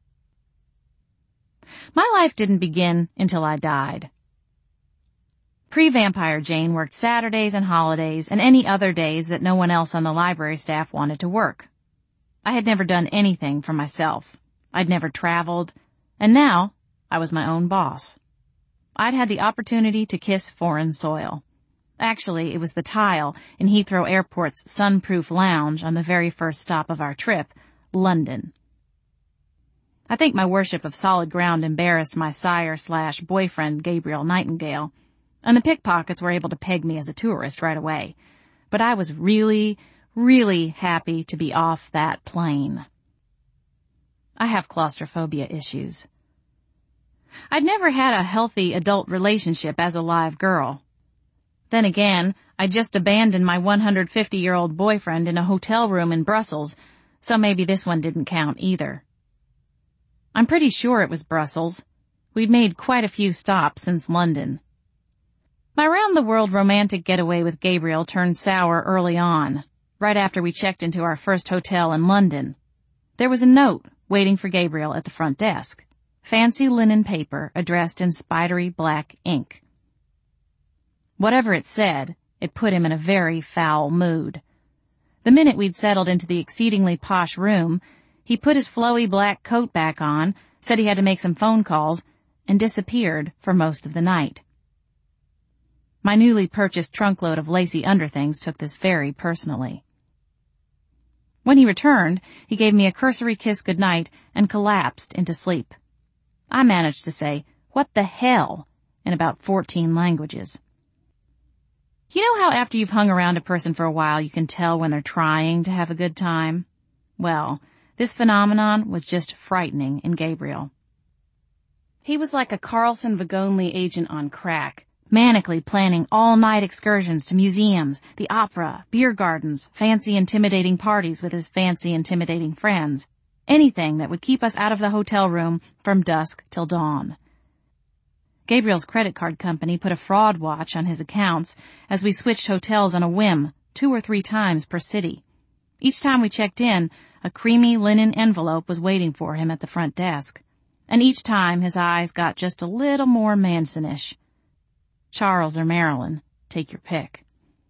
My life didn't begin until I died. Pre-vampire Jane worked Saturdays and holidays and any other days that no one else on the library staff wanted to work. I had never done anything for myself. I'd never traveled, and now I was my own boss. I'd had the opportunity to kiss foreign soil. Actually, it was the tile in Heathrow Airport's sunproof lounge on the very first stop of our trip, London. I think my worship of solid ground embarrassed my sire/boyfriend Gabriel Nightingale, and the pickpockets were able to peg me as a tourist right away. But I was really, really happy to be off that plane. I have claustrophobia issues. I'd never had a healthy adult relationship as a live girl. Then again, I just abandoned my 150-year-old boyfriend in a hotel room in Brussels, so maybe this one didn't count either. I'm pretty sure it was Brussels. We'd made quite a few stops since London. My round-the-world romantic getaway with Gabriel turned sour early on, right after we checked into our first hotel in London. There was a note waiting for Gabriel at the front desk. Fancy linen paper addressed in spidery black ink. Whatever it said, it put him in a very foul mood. The minute we'd settled into the exceedingly posh room, he put his flowy black coat back on, said he had to make some phone calls, and disappeared for most of the night. My newly purchased trunkload of lacy underthings took this very personally. When he returned, he gave me a cursory kiss goodnight and collapsed into sleep. I managed to say, "What the hell?" in about 14 languages. You know how after you've hung around a person for a while you can tell when they're trying to have a good time? Well, this phenomenon was just frightening in Gabriel. He was like a Carlson Wagonli agent on crack, manically planning all-night excursions to museums, the opera, beer gardens, fancy intimidating parties with his fancy intimidating friends, anything that would keep us out of the hotel room from dusk till dawn. Gabriel's credit card company put a fraud watch on his accounts as we switched hotels on a whim 2 or 3 times per city. Each time we checked in, a creamy linen envelope was waiting for him at the front desk, and each time his eyes got just a little more Manson-ish. Charles or Marilyn, take your pick.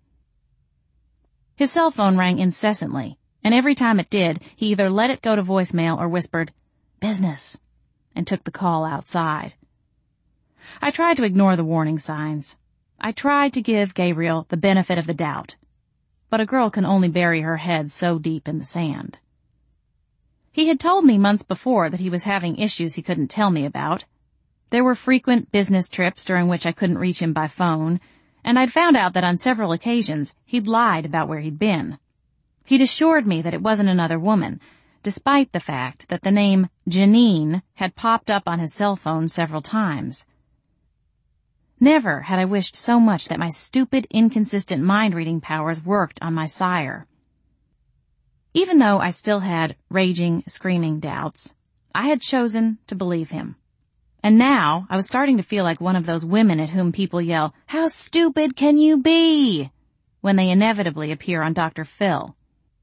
His cell phone rang incessantly, and every time it did, he either let it go to voicemail or whispered, "Business," and took the call outside. I tried to ignore the warning signs. I tried to give Gabriel the benefit of the doubt. But a girl can only bury her head so deep in the sand. He had told me months before that he was having issues he couldn't tell me about. There were frequent business trips during which I couldn't reach him by phone, and I'd found out that on several occasions he'd lied about where he'd been. He'd assured me that it wasn't another woman, despite the fact that the name Janine had popped up on his cell phone several times. Never had I wished so much that my stupid, inconsistent mind-reading powers worked on my sire. Even though I still had raging, screaming doubts, I had chosen to believe him. And now I was starting to feel like one of those women at whom people yell, "How stupid can you be?" when they inevitably appear on Dr. Phil.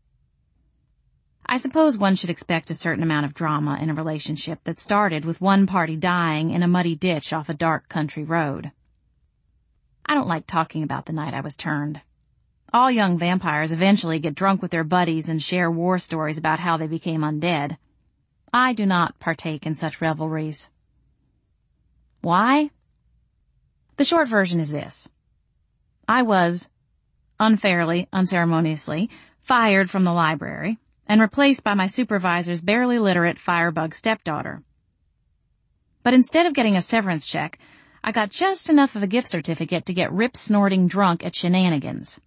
I suppose one should expect a certain amount of drama in a relationship that started with one party dying in a muddy ditch off a dark country road. I don't like talking about the night I was turned. All young vampires eventually get drunk with their buddies and share war stories about how they became undead. I do not partake in such revelries. Why? The short version is this. I was, unfairly, unceremoniously, fired from the library and replaced by my supervisor's barely literate firebug stepdaughter. But instead of getting a severance check, I got just enough of a gift certificate to get rip-snorting drunk at shenanigans.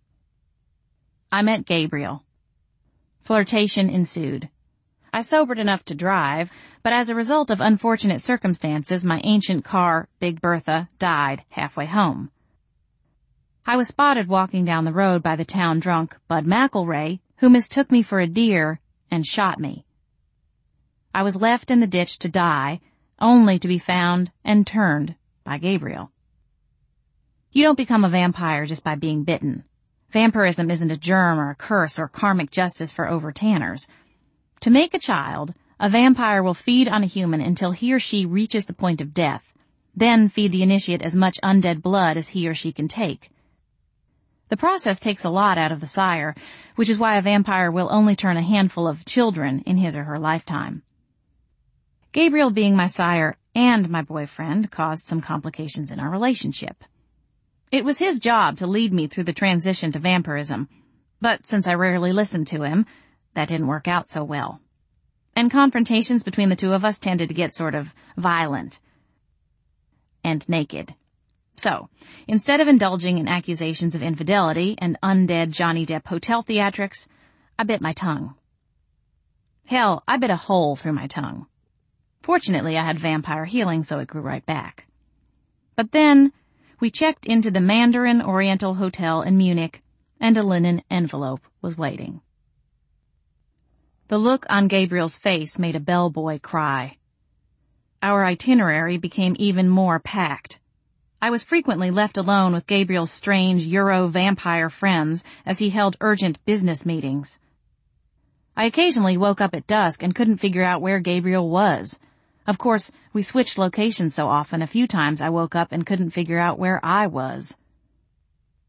I met Gabriel. Flirtation ensued. I sobered enough to drive, but as a result of unfortunate circumstances, my ancient car, Big Bertha, died halfway home. I was spotted walking down the road by the town drunk Bud McElray, who mistook me for a deer and shot me. I was left in the ditch to die, only to be found and turned by Gabriel. You don't become a vampire just by being bitten. Vampirism isn't a germ or a curse or karmic justice for over-tanners. To make a child, a vampire will feed on a human until he or she reaches the point of death, then feed the initiate as much undead blood as he or she can take. The process takes a lot out of the sire, which is why a vampire will only turn a handful of children in his or her lifetime. Gabriel being my sire and my boyfriend caused some complications in our relationship. It was his job to lead me through the transition to vampirism, but since I rarely listened to him, that didn't work out so well. And confrontations between the two of us tended to get sort of violent and naked. So, instead of indulging in accusations of infidelity and undead Johnny Depp hotel theatrics, I bit my tongue. Hell, I bit a hole through my tongue. Fortunately, I had vampire healing, so it grew right back. But then, we checked into the Mandarin Oriental Hotel in Munich, and a linen envelope was waiting. The look on Gabriel's face made a bellboy cry. Our itinerary became even more packed. I was frequently left alone with Gabriel's strange Euro-vampire friends as he held urgent business meetings. I occasionally woke up at dusk and couldn't figure out where Gabriel was. Of course, we switched locations so often, a few times I woke up and couldn't figure out where I was.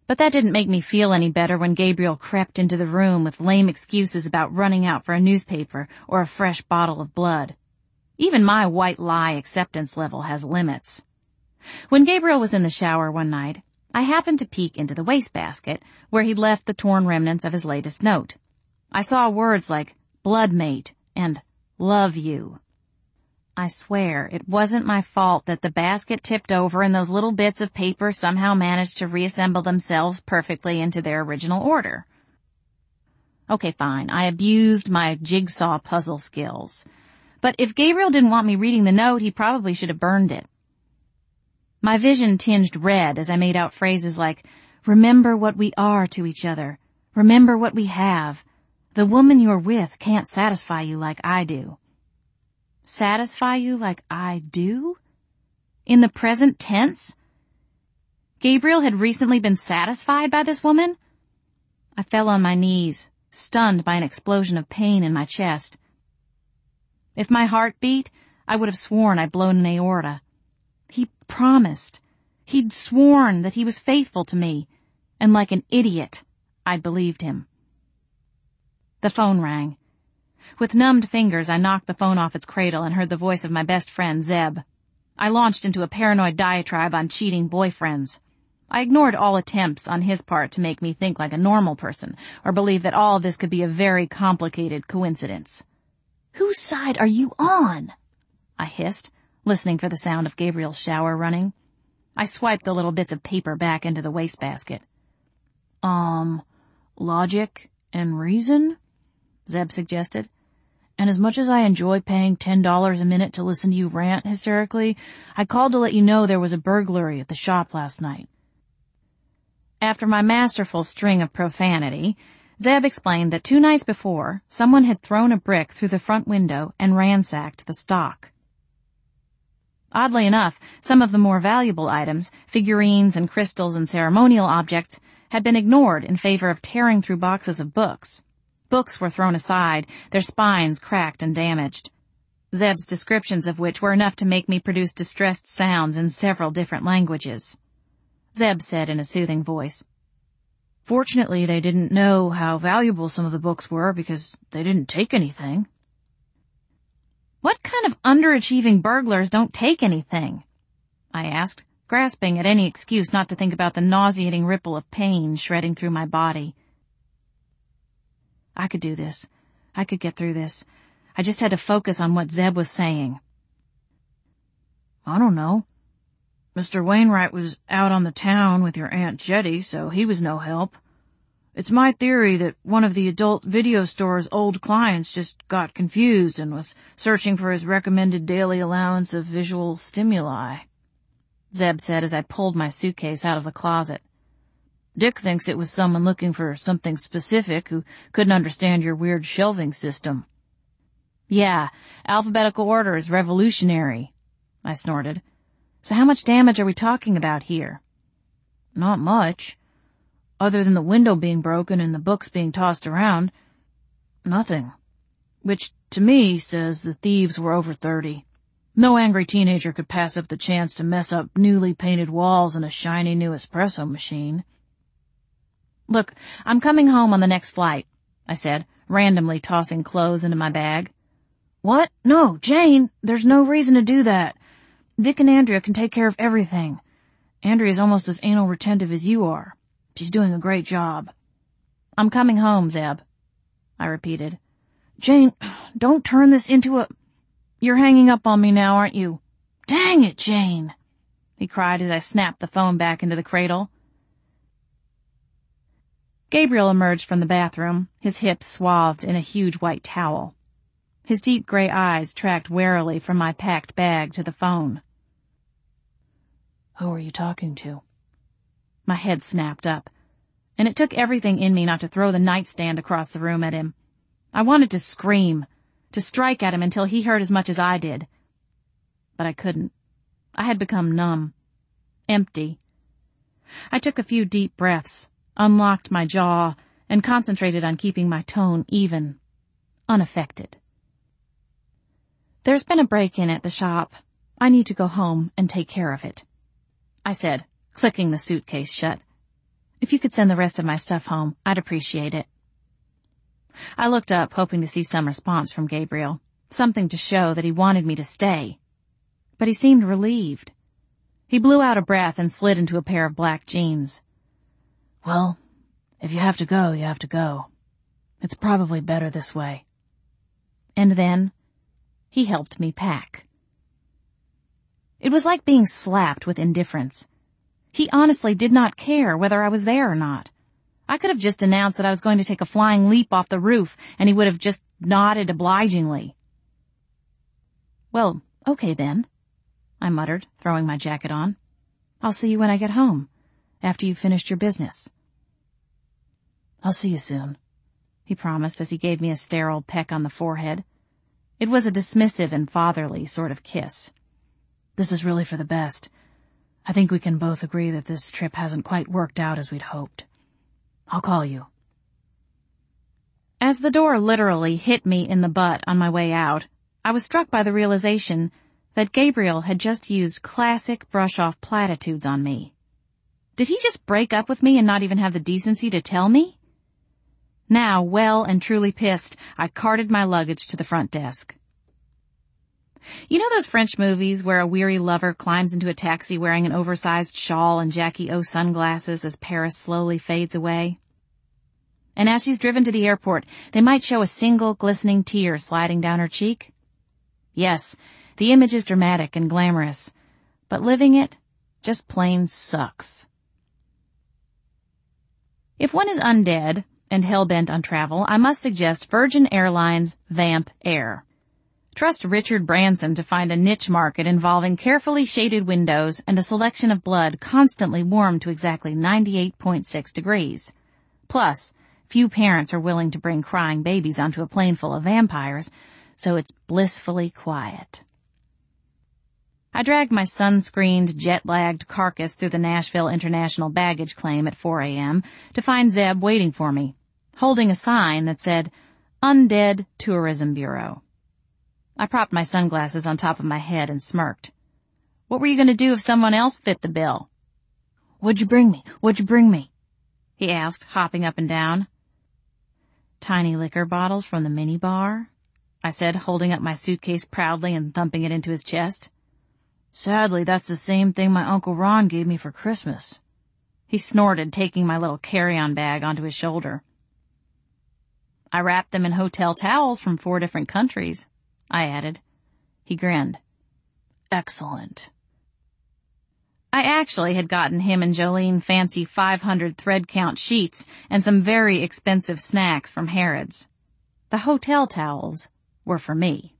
But that didn't make me feel any better when Gabriel crept into the room with lame excuses about running out for a newspaper or a fresh bottle of blood. Even my white lie acceptance level has limits. When Gabriel was in the shower one night, I happened to peek into the wastebasket where he'd left the torn remnants of his latest note. I saw words like bloodmate and love you. I swear it wasn't my fault that the basket tipped over and those little bits of paper somehow managed to reassemble themselves perfectly into their original order. Okay, fine, I abused my jigsaw puzzle skills. But if Gabriel didn't want me reading the note, he probably should have burned it. My vision tinged red as I made out phrases like, remember what we are to each other. Remember what we have. The woman you're with can't satisfy you like I do. Satisfy you like I do? In the present tense? Gabriel had recently been satisfied by this woman? I fell on my knees, stunned by an explosion of pain in my chest. If my heart beat, I would have sworn I'd blown an aorta. He promised. He'd sworn that he was faithful to me, and like an idiot, I'd believed him. The phone rang. With numbed fingers, I knocked the phone off its cradle and heard the voice of my best friend, Zeb. I launched into a paranoid diatribe on cheating boyfriends. I ignored all attempts on his part to make me think like a normal person, or believe that all of this could be a very complicated coincidence. Whose side are you on? I hissed, listening for the sound of Gabriel's shower running. I swiped the little bits of paper back into the wastebasket. Logic and reason? Zeb suggested. And as much as I enjoy paying $10 a minute to listen to you rant hysterically, I called to let you know there was a burglary at the shop last night. After my masterful string of profanity, Zeb explained that 2 nights before, someone had thrown a brick through the front window and ransacked the stock. Oddly enough, some of the more valuable items, figurines and crystals and ceremonial objects, had been ignored in favor of tearing through boxes of books. Books were thrown aside, their spines cracked and damaged. Zeb's descriptions of which were enough to make me produce distressed sounds in several different languages. Zeb said in a soothing voice, "Fortunately, they didn't know how valuable some of the books were because they didn't take anything." What kind of underachieving burglars don't take anything? I asked, grasping at any excuse not to think about the nauseating ripple of pain shredding through my body. I could do this. I could get through this. I just had to focus on what Zeb was saying. I don't know. Mr. Wainwright was out on the town with your Aunt Jetty, so he was no help. It's my theory that one of the adult video store's old clients just got confused and was searching for his recommended daily allowance of visual stimuli, Zeb said as I pulled my suitcase out of the closet. Dick thinks it was someone looking for something specific who couldn't understand your weird shelving system. Yeah, alphabetical order is revolutionary, I snorted. So how much damage are we talking about here? Not much. Other than the window being broken and the books being tossed around, nothing. Which, to me, says the thieves were over 30. No angry teenager could pass up the chance to mess up newly painted walls and a shiny new espresso machine. Look, I'm coming home on the next flight, I said, randomly tossing clothes into my bag. What? No, Jane, there's no reason to do that. Dick and Andrea can take care of everything. Andrea's almost as anal retentive as you are. She's doing a great job. I'm coming home, Zeb, I repeated. Jane, don't turn this into a... You're hanging up on me now, aren't you? Dang it, Jane, he cried as I snapped the phone back into the cradle. Gabriel emerged from the bathroom, his hips swathed in a huge white towel. His deep gray eyes tracked warily from my packed bag to the phone. Who are you talking to? My head snapped up, and it took everything in me not to throw the nightstand across the room at him. I wanted to scream, to strike at him until he hurt as much as I did. But I couldn't. I had become numb, empty. I took a few deep breaths, unlocked my jaw, and concentrated on keeping my tone even, unaffected. There's been a break-in at the shop. I need to go home and take care of it, I said, clicking the suitcase shut. If you could send the rest of my stuff home, I'd appreciate it. I looked up, hoping to see some response from Gabriel, something to show that he wanted me to stay. But he seemed relieved. He blew out a breath and slid into a pair of black jeans. Well, if you have to go, you have to go. It's probably better this way. And then he helped me pack. It was like being slapped with indifference. He honestly did not care whether I was there or not. I could have just announced that I was going to take a flying leap off the roof, and he would have just nodded obligingly. Well, okay then, I muttered, throwing my jacket on. I'll see you when I get home, after you've finished your business. I'll see you soon, he promised as he gave me a sterile peck on the forehead. It was a dismissive and fatherly sort of kiss. This is really for the best. I think we can both agree that this trip hasn't quite worked out as we'd hoped. I'll call you. As the door literally hit me in the butt on my way out, I was struck by the realization that Gabriel had just used classic brush-off platitudes on me. Did he just break up with me and not even have the decency to tell me? Now, well and truly pissed, I carted my luggage to the front desk. You know those French movies where a weary lover climbs into a taxi wearing an oversized shawl and Jackie O sunglasses as Paris slowly fades away? And as she's driven to the airport, they might show a single glistening tear sliding down her cheek? Yes, the image is dramatic and glamorous, but living it just plain sucks. If one is undead and hell-bent on travel, I must suggest Virgin Airlines Vamp Air. Trust Richard Branson to find a niche market involving carefully shaded windows and a selection of blood constantly warmed to exactly 98.6 degrees. Plus, few parents are willing to bring crying babies onto a plane full of vampires, so it's blissfully quiet. I dragged my sunscreened, jet-lagged carcass through the Nashville International baggage claim at 4 a.m. to find Zeb waiting for me, holding a sign that said, Undead Tourism Bureau. I propped my sunglasses on top of my head and smirked. What were you going to do if someone else fit the bill? What'd you bring me? What'd you bring me? He asked, hopping up and down. Tiny liquor bottles from the minibar, I said, holding up my suitcase proudly and thumping it into his chest. Sadly, that's the same thing my Uncle Ron gave me for Christmas. He snorted, taking my little carry-on bag onto his shoulder. I wrapped them in hotel towels from 4 different countries, I added. He grinned. Excellent. I actually had gotten him and Jolene fancy 500 thread count sheets and some very expensive snacks from Harrods. The hotel towels were for me.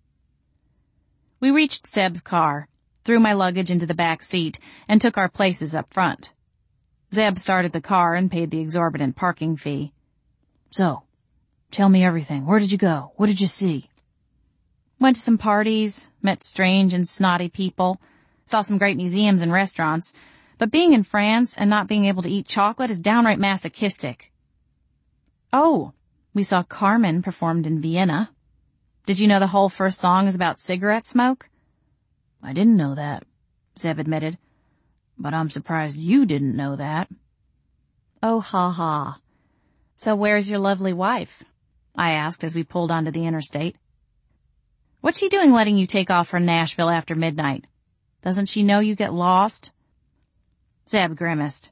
We reached Zeb's car, threw my luggage into the back seat, and took our places up front. Zeb started the car and paid the exorbitant parking fee. So, tell me everything. Where did you go? What did you see? Went to some parties, met strange and snotty people, saw some great museums and restaurants, but being in France and not being able to eat chocolate is downright masochistic. Oh, we saw Carmen performed in Vienna. Did you know the whole first song is about cigarette smoke? I didn't know that, Zeb admitted, but I'm surprised you didn't know that. Oh, ha ha. So where's your lovely wife? I asked as we pulled onto the interstate. What's she doing letting you take off from Nashville after midnight? Doesn't she know you get lost? Zeb grimaced.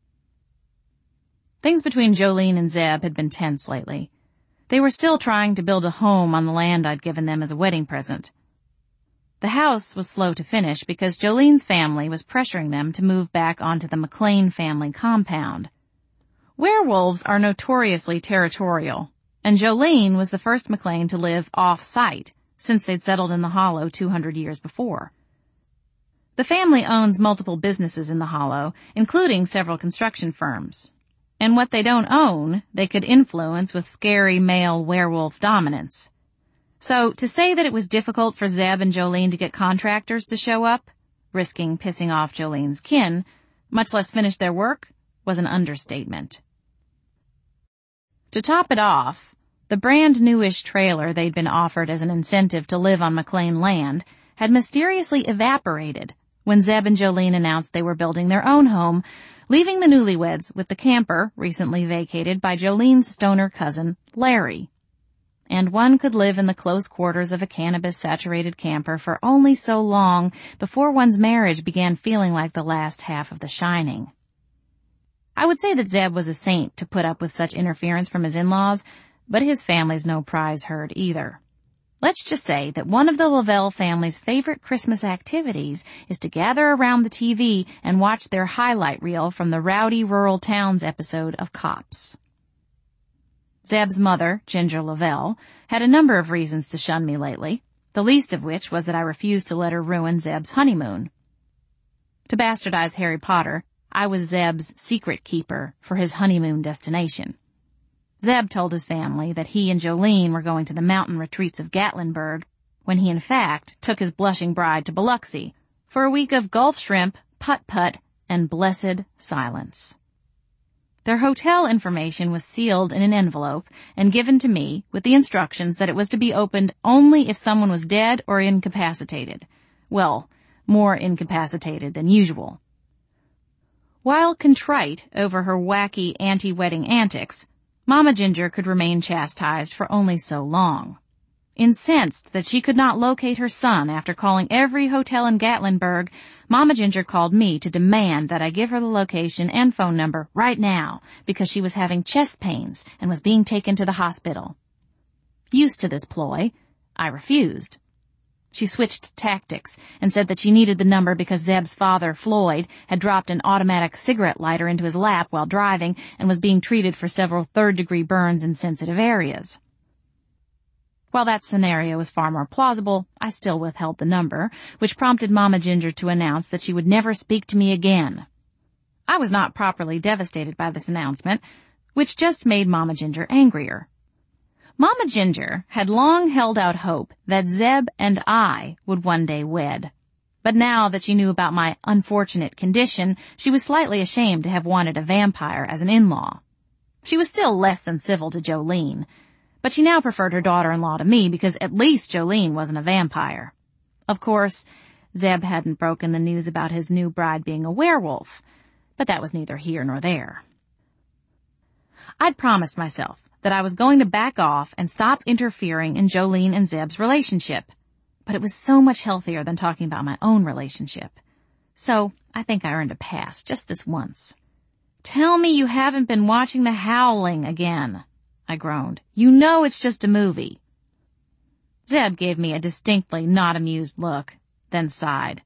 Things between Jolene and Zeb had been tense lately. They were still trying to build a home on the land I'd given them as a wedding present. The house was slow to finish because Jolene's family was pressuring them to move back onto the McLean family compound. Werewolves are notoriously territorial, and Jolene was the first McLean to live off-site, since they'd settled in the Hollow 200 years before. The family owns multiple businesses in the Hollow, including several construction firms. And what they don't own, they could influence with scary male werewolf dominance. So, to say that it was difficult for Zeb and Jolene to get contractors to show up, risking pissing off Jolene's kin, much less finish their work, was an understatement. To top it off, the brand newish trailer they'd been offered as an incentive to live on McLean land had mysteriously evaporated when Zeb and Jolene announced they were building their own home, leaving the newlyweds with the camper recently vacated by Jolene's stoner cousin, Larry. And one could live in the close quarters of a cannabis-saturated camper for only so long before one's marriage began feeling like the last half of The Shining. I would say that Zeb was a saint to put up with such interference from his in-laws, but his family's no prize herd either. Let's just say that one of the Lavelle family's favorite Christmas activities is to gather around the TV and watch their highlight reel from the Rowdy Rural Towns episode of Cops. Zeb's mother, Ginger Lavelle, had a number of reasons to shun me lately, the least of which was that I refused to let her ruin Zeb's honeymoon. To bastardize Harry Potter, I was Zeb's secret keeper for his honeymoon destination. Zeb told his family that he and Jolene were going to the mountain retreats of Gatlinburg, when he in fact took his blushing bride to Biloxi for a week of Gulf shrimp, putt-putt, and blessed silence. Their hotel information was sealed in an envelope and given to me with the instructions that it was to be opened only if someone was dead or incapacitated. Well, more incapacitated than usual. While contrite over her wacky anti-wedding antics, Mama Ginger could remain chastised for only so long. Incensed that she could not locate her son after calling every hotel in Gatlinburg, Mama Ginger called me to demand that I give her the location and phone number right now because she was having chest pains and was being taken to the hospital. Used to this ploy, I refused. She switched tactics and said that she needed the number because Zeb's father, Floyd, had dropped an automatic cigarette lighter into his lap while driving and was being treated for several third-degree burns in sensitive areas. While that scenario was far more plausible, I still withheld the number, which prompted Mama Ginger to announce that she would never speak to me again. I was not properly devastated by this announcement, which just made Mama Ginger angrier. Mama Ginger had long held out hope that Zeb and I would one day wed. But now that she knew about my unfortunate condition, she was slightly ashamed to have wanted a vampire as an in-law. She was still less than civil to Jolene, but she now preferred her daughter-in-law to me because at least Jolene wasn't a vampire. Of course, Zeb hadn't broken the news about his new bride being a werewolf, but that was neither here nor there. I'd promised myself that I was going to back off and stop interfering in Jolene and Zeb's relationship, but it was so much healthier than talking about my own relationship. So I think I earned a pass just this once. "Tell me you haven't been watching The Howling again," I groaned. "You know it's just a movie." Zeb gave me a distinctly not amused look, then sighed.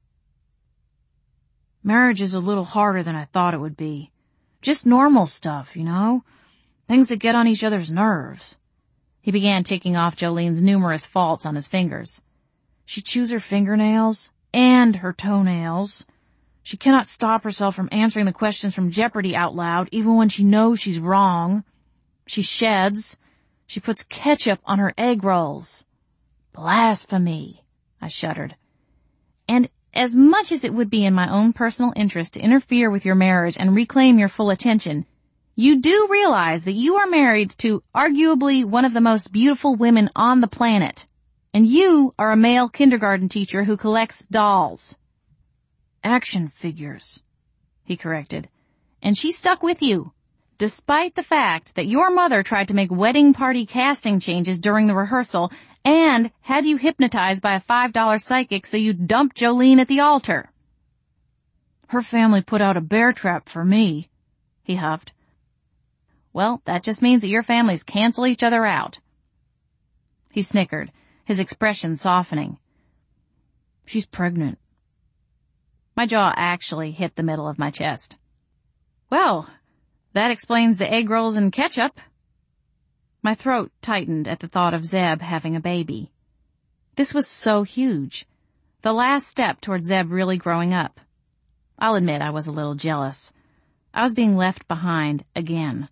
"Marriage is a little harder than I thought it would be. Just normal stuff, you know? Things that get on each other's nerves." He began ticking off Jolene's numerous faults on his fingers. "She chews her fingernails and her toenails. She cannot stop herself from answering the questions from Jeopardy out loud, even when she knows she's wrong. She sheds. She puts ketchup on her egg rolls." "Blasphemy," I shuddered. "And as much as it would be in my own personal interest to interfere with your marriage and reclaim your full attention, you do realize that you are married to arguably one of the most beautiful women on the planet, and you are a male kindergarten teacher who collects dolls." "Action figures," he corrected. "And she stuck with you, despite the fact that your mother tried to make wedding party casting changes during the rehearsal and had you hypnotized by a $5 psychic so you dumped Jolene at the altar." "Her family put out a bear trap for me," he huffed. "Well, that just means that your families cancel each other out." He snickered, his expression softening. "She's pregnant." My jaw actually hit the middle of my chest. "Well, that explains the egg rolls and ketchup." My throat tightened at the thought of Zeb having a baby. This was so huge. The last step towards Zeb really growing up. I'll admit I was a little jealous. I was being left behind again.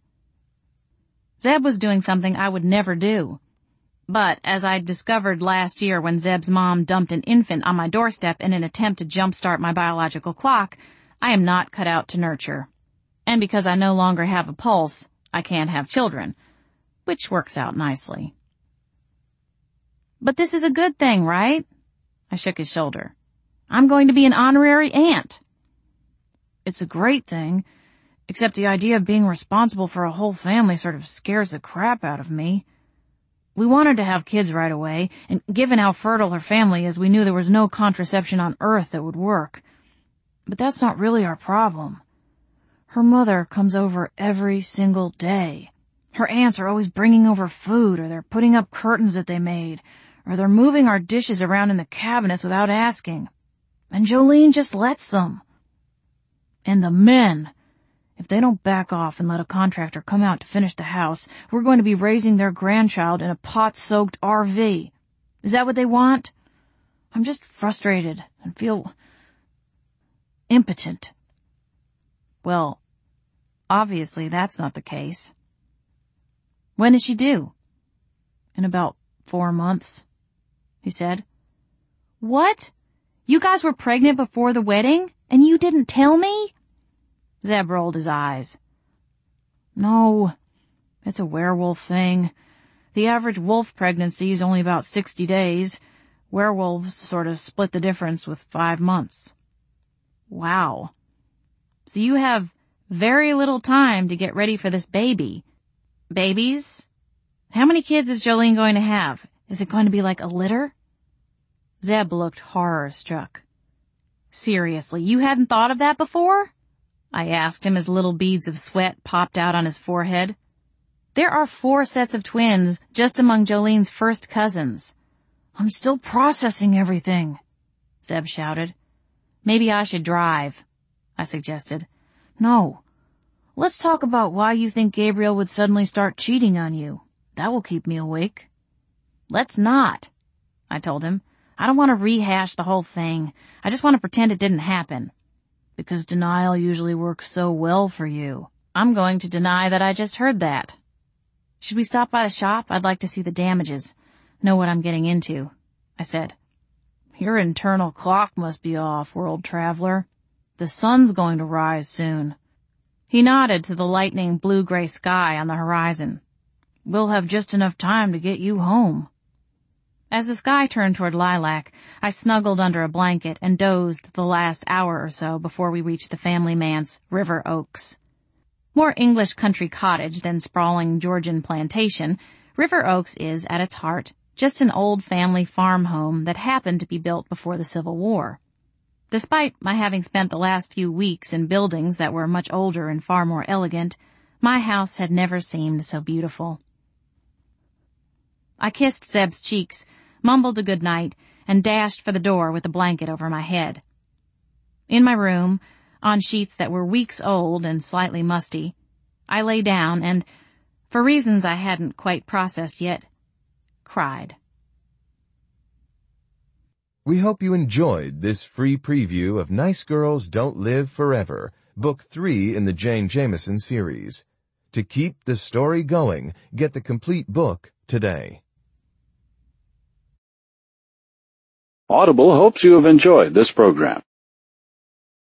Zeb was doing something I would never do. But as I discovered last year when Zeb's mom dumped an infant on my doorstep in an attempt to jumpstart my biological clock, I am not cut out to nurture. And because I no longer have a pulse, I can't have children, which works out nicely. "But this is a good thing, right?" I shook his shoulder. "I'm going to be an honorary aunt." "It's a great thing. Except the idea of being responsible for a whole family sort of scares the crap out of me. We wanted to have kids right away, and given how fertile her family is, we knew there was no contraception on Earth that would work. But that's not really our problem. Her mother comes over every single day. Her aunts are always bringing over food, or they're putting up curtains that they made, or they're moving our dishes around in the cabinets without asking. And Jolene just lets them. And the men, if they don't back off and let a contractor come out to finish the house, we're going to be raising their grandchild in a pot-soaked RV. Is that what they want? I'm just frustrated and feel impotent. Well, obviously that's not the case. When is she due? In about 4 months, he said. What? You guys were pregnant before the wedding, and you didn't tell me? Zeb rolled his eyes. No, it's a werewolf thing. The average wolf pregnancy is only about 60 days. Werewolves sort of split the difference with 5 months. Wow. So you have very little time to get ready for this baby. Babies? How many kids is Jolene going to have? Is it going to be like a litter? Zeb looked horror-struck. Seriously, you hadn't thought of that before? I asked him as little beads of sweat popped out on his forehead. There are 4 sets of twins just among Jolene's first cousins. I'm still processing everything, Zeb shouted. Maybe I should drive, I suggested. No. Let's talk about why you think Gabriel would suddenly start cheating on you. That will keep me awake. Let's not, I told him. I don't want to rehash the whole thing. I just want to pretend it didn't happen. Because denial usually works so well for you. I'm going to deny that I just heard that. Should we stop by the shop? I'd like to see the damages. Know what I'm getting into, I said. Your internal clock must be off, world traveler. The sun's going to rise soon. He nodded to the lightning blue-gray sky on the horizon. We'll have just enough time to get you home. As the sky turned toward lilac, I snuggled under a blanket and dozed the last hour or so before we reached the family manse, River Oaks. More English country cottage than sprawling Georgian plantation, River Oaks is, at its heart, just an old family farm home that happened to be built before the Civil War. Despite my having spent the last few weeks in buildings that were much older and far more elegant, my house had never seemed so beautiful. I kissed Zeb's cheeks, mumbled a good night, and dashed for the door with the blanket over my head. In my room, on sheets that were weeks old and slightly musty, I lay down and, for reasons I hadn't quite processed yet, cried. We hope you enjoyed this free preview of Nice Girls Don't Live Forever, Book 3 in the Jane Jameson series. To keep the story going, get the complete book today. Audible hopes you have enjoyed this program.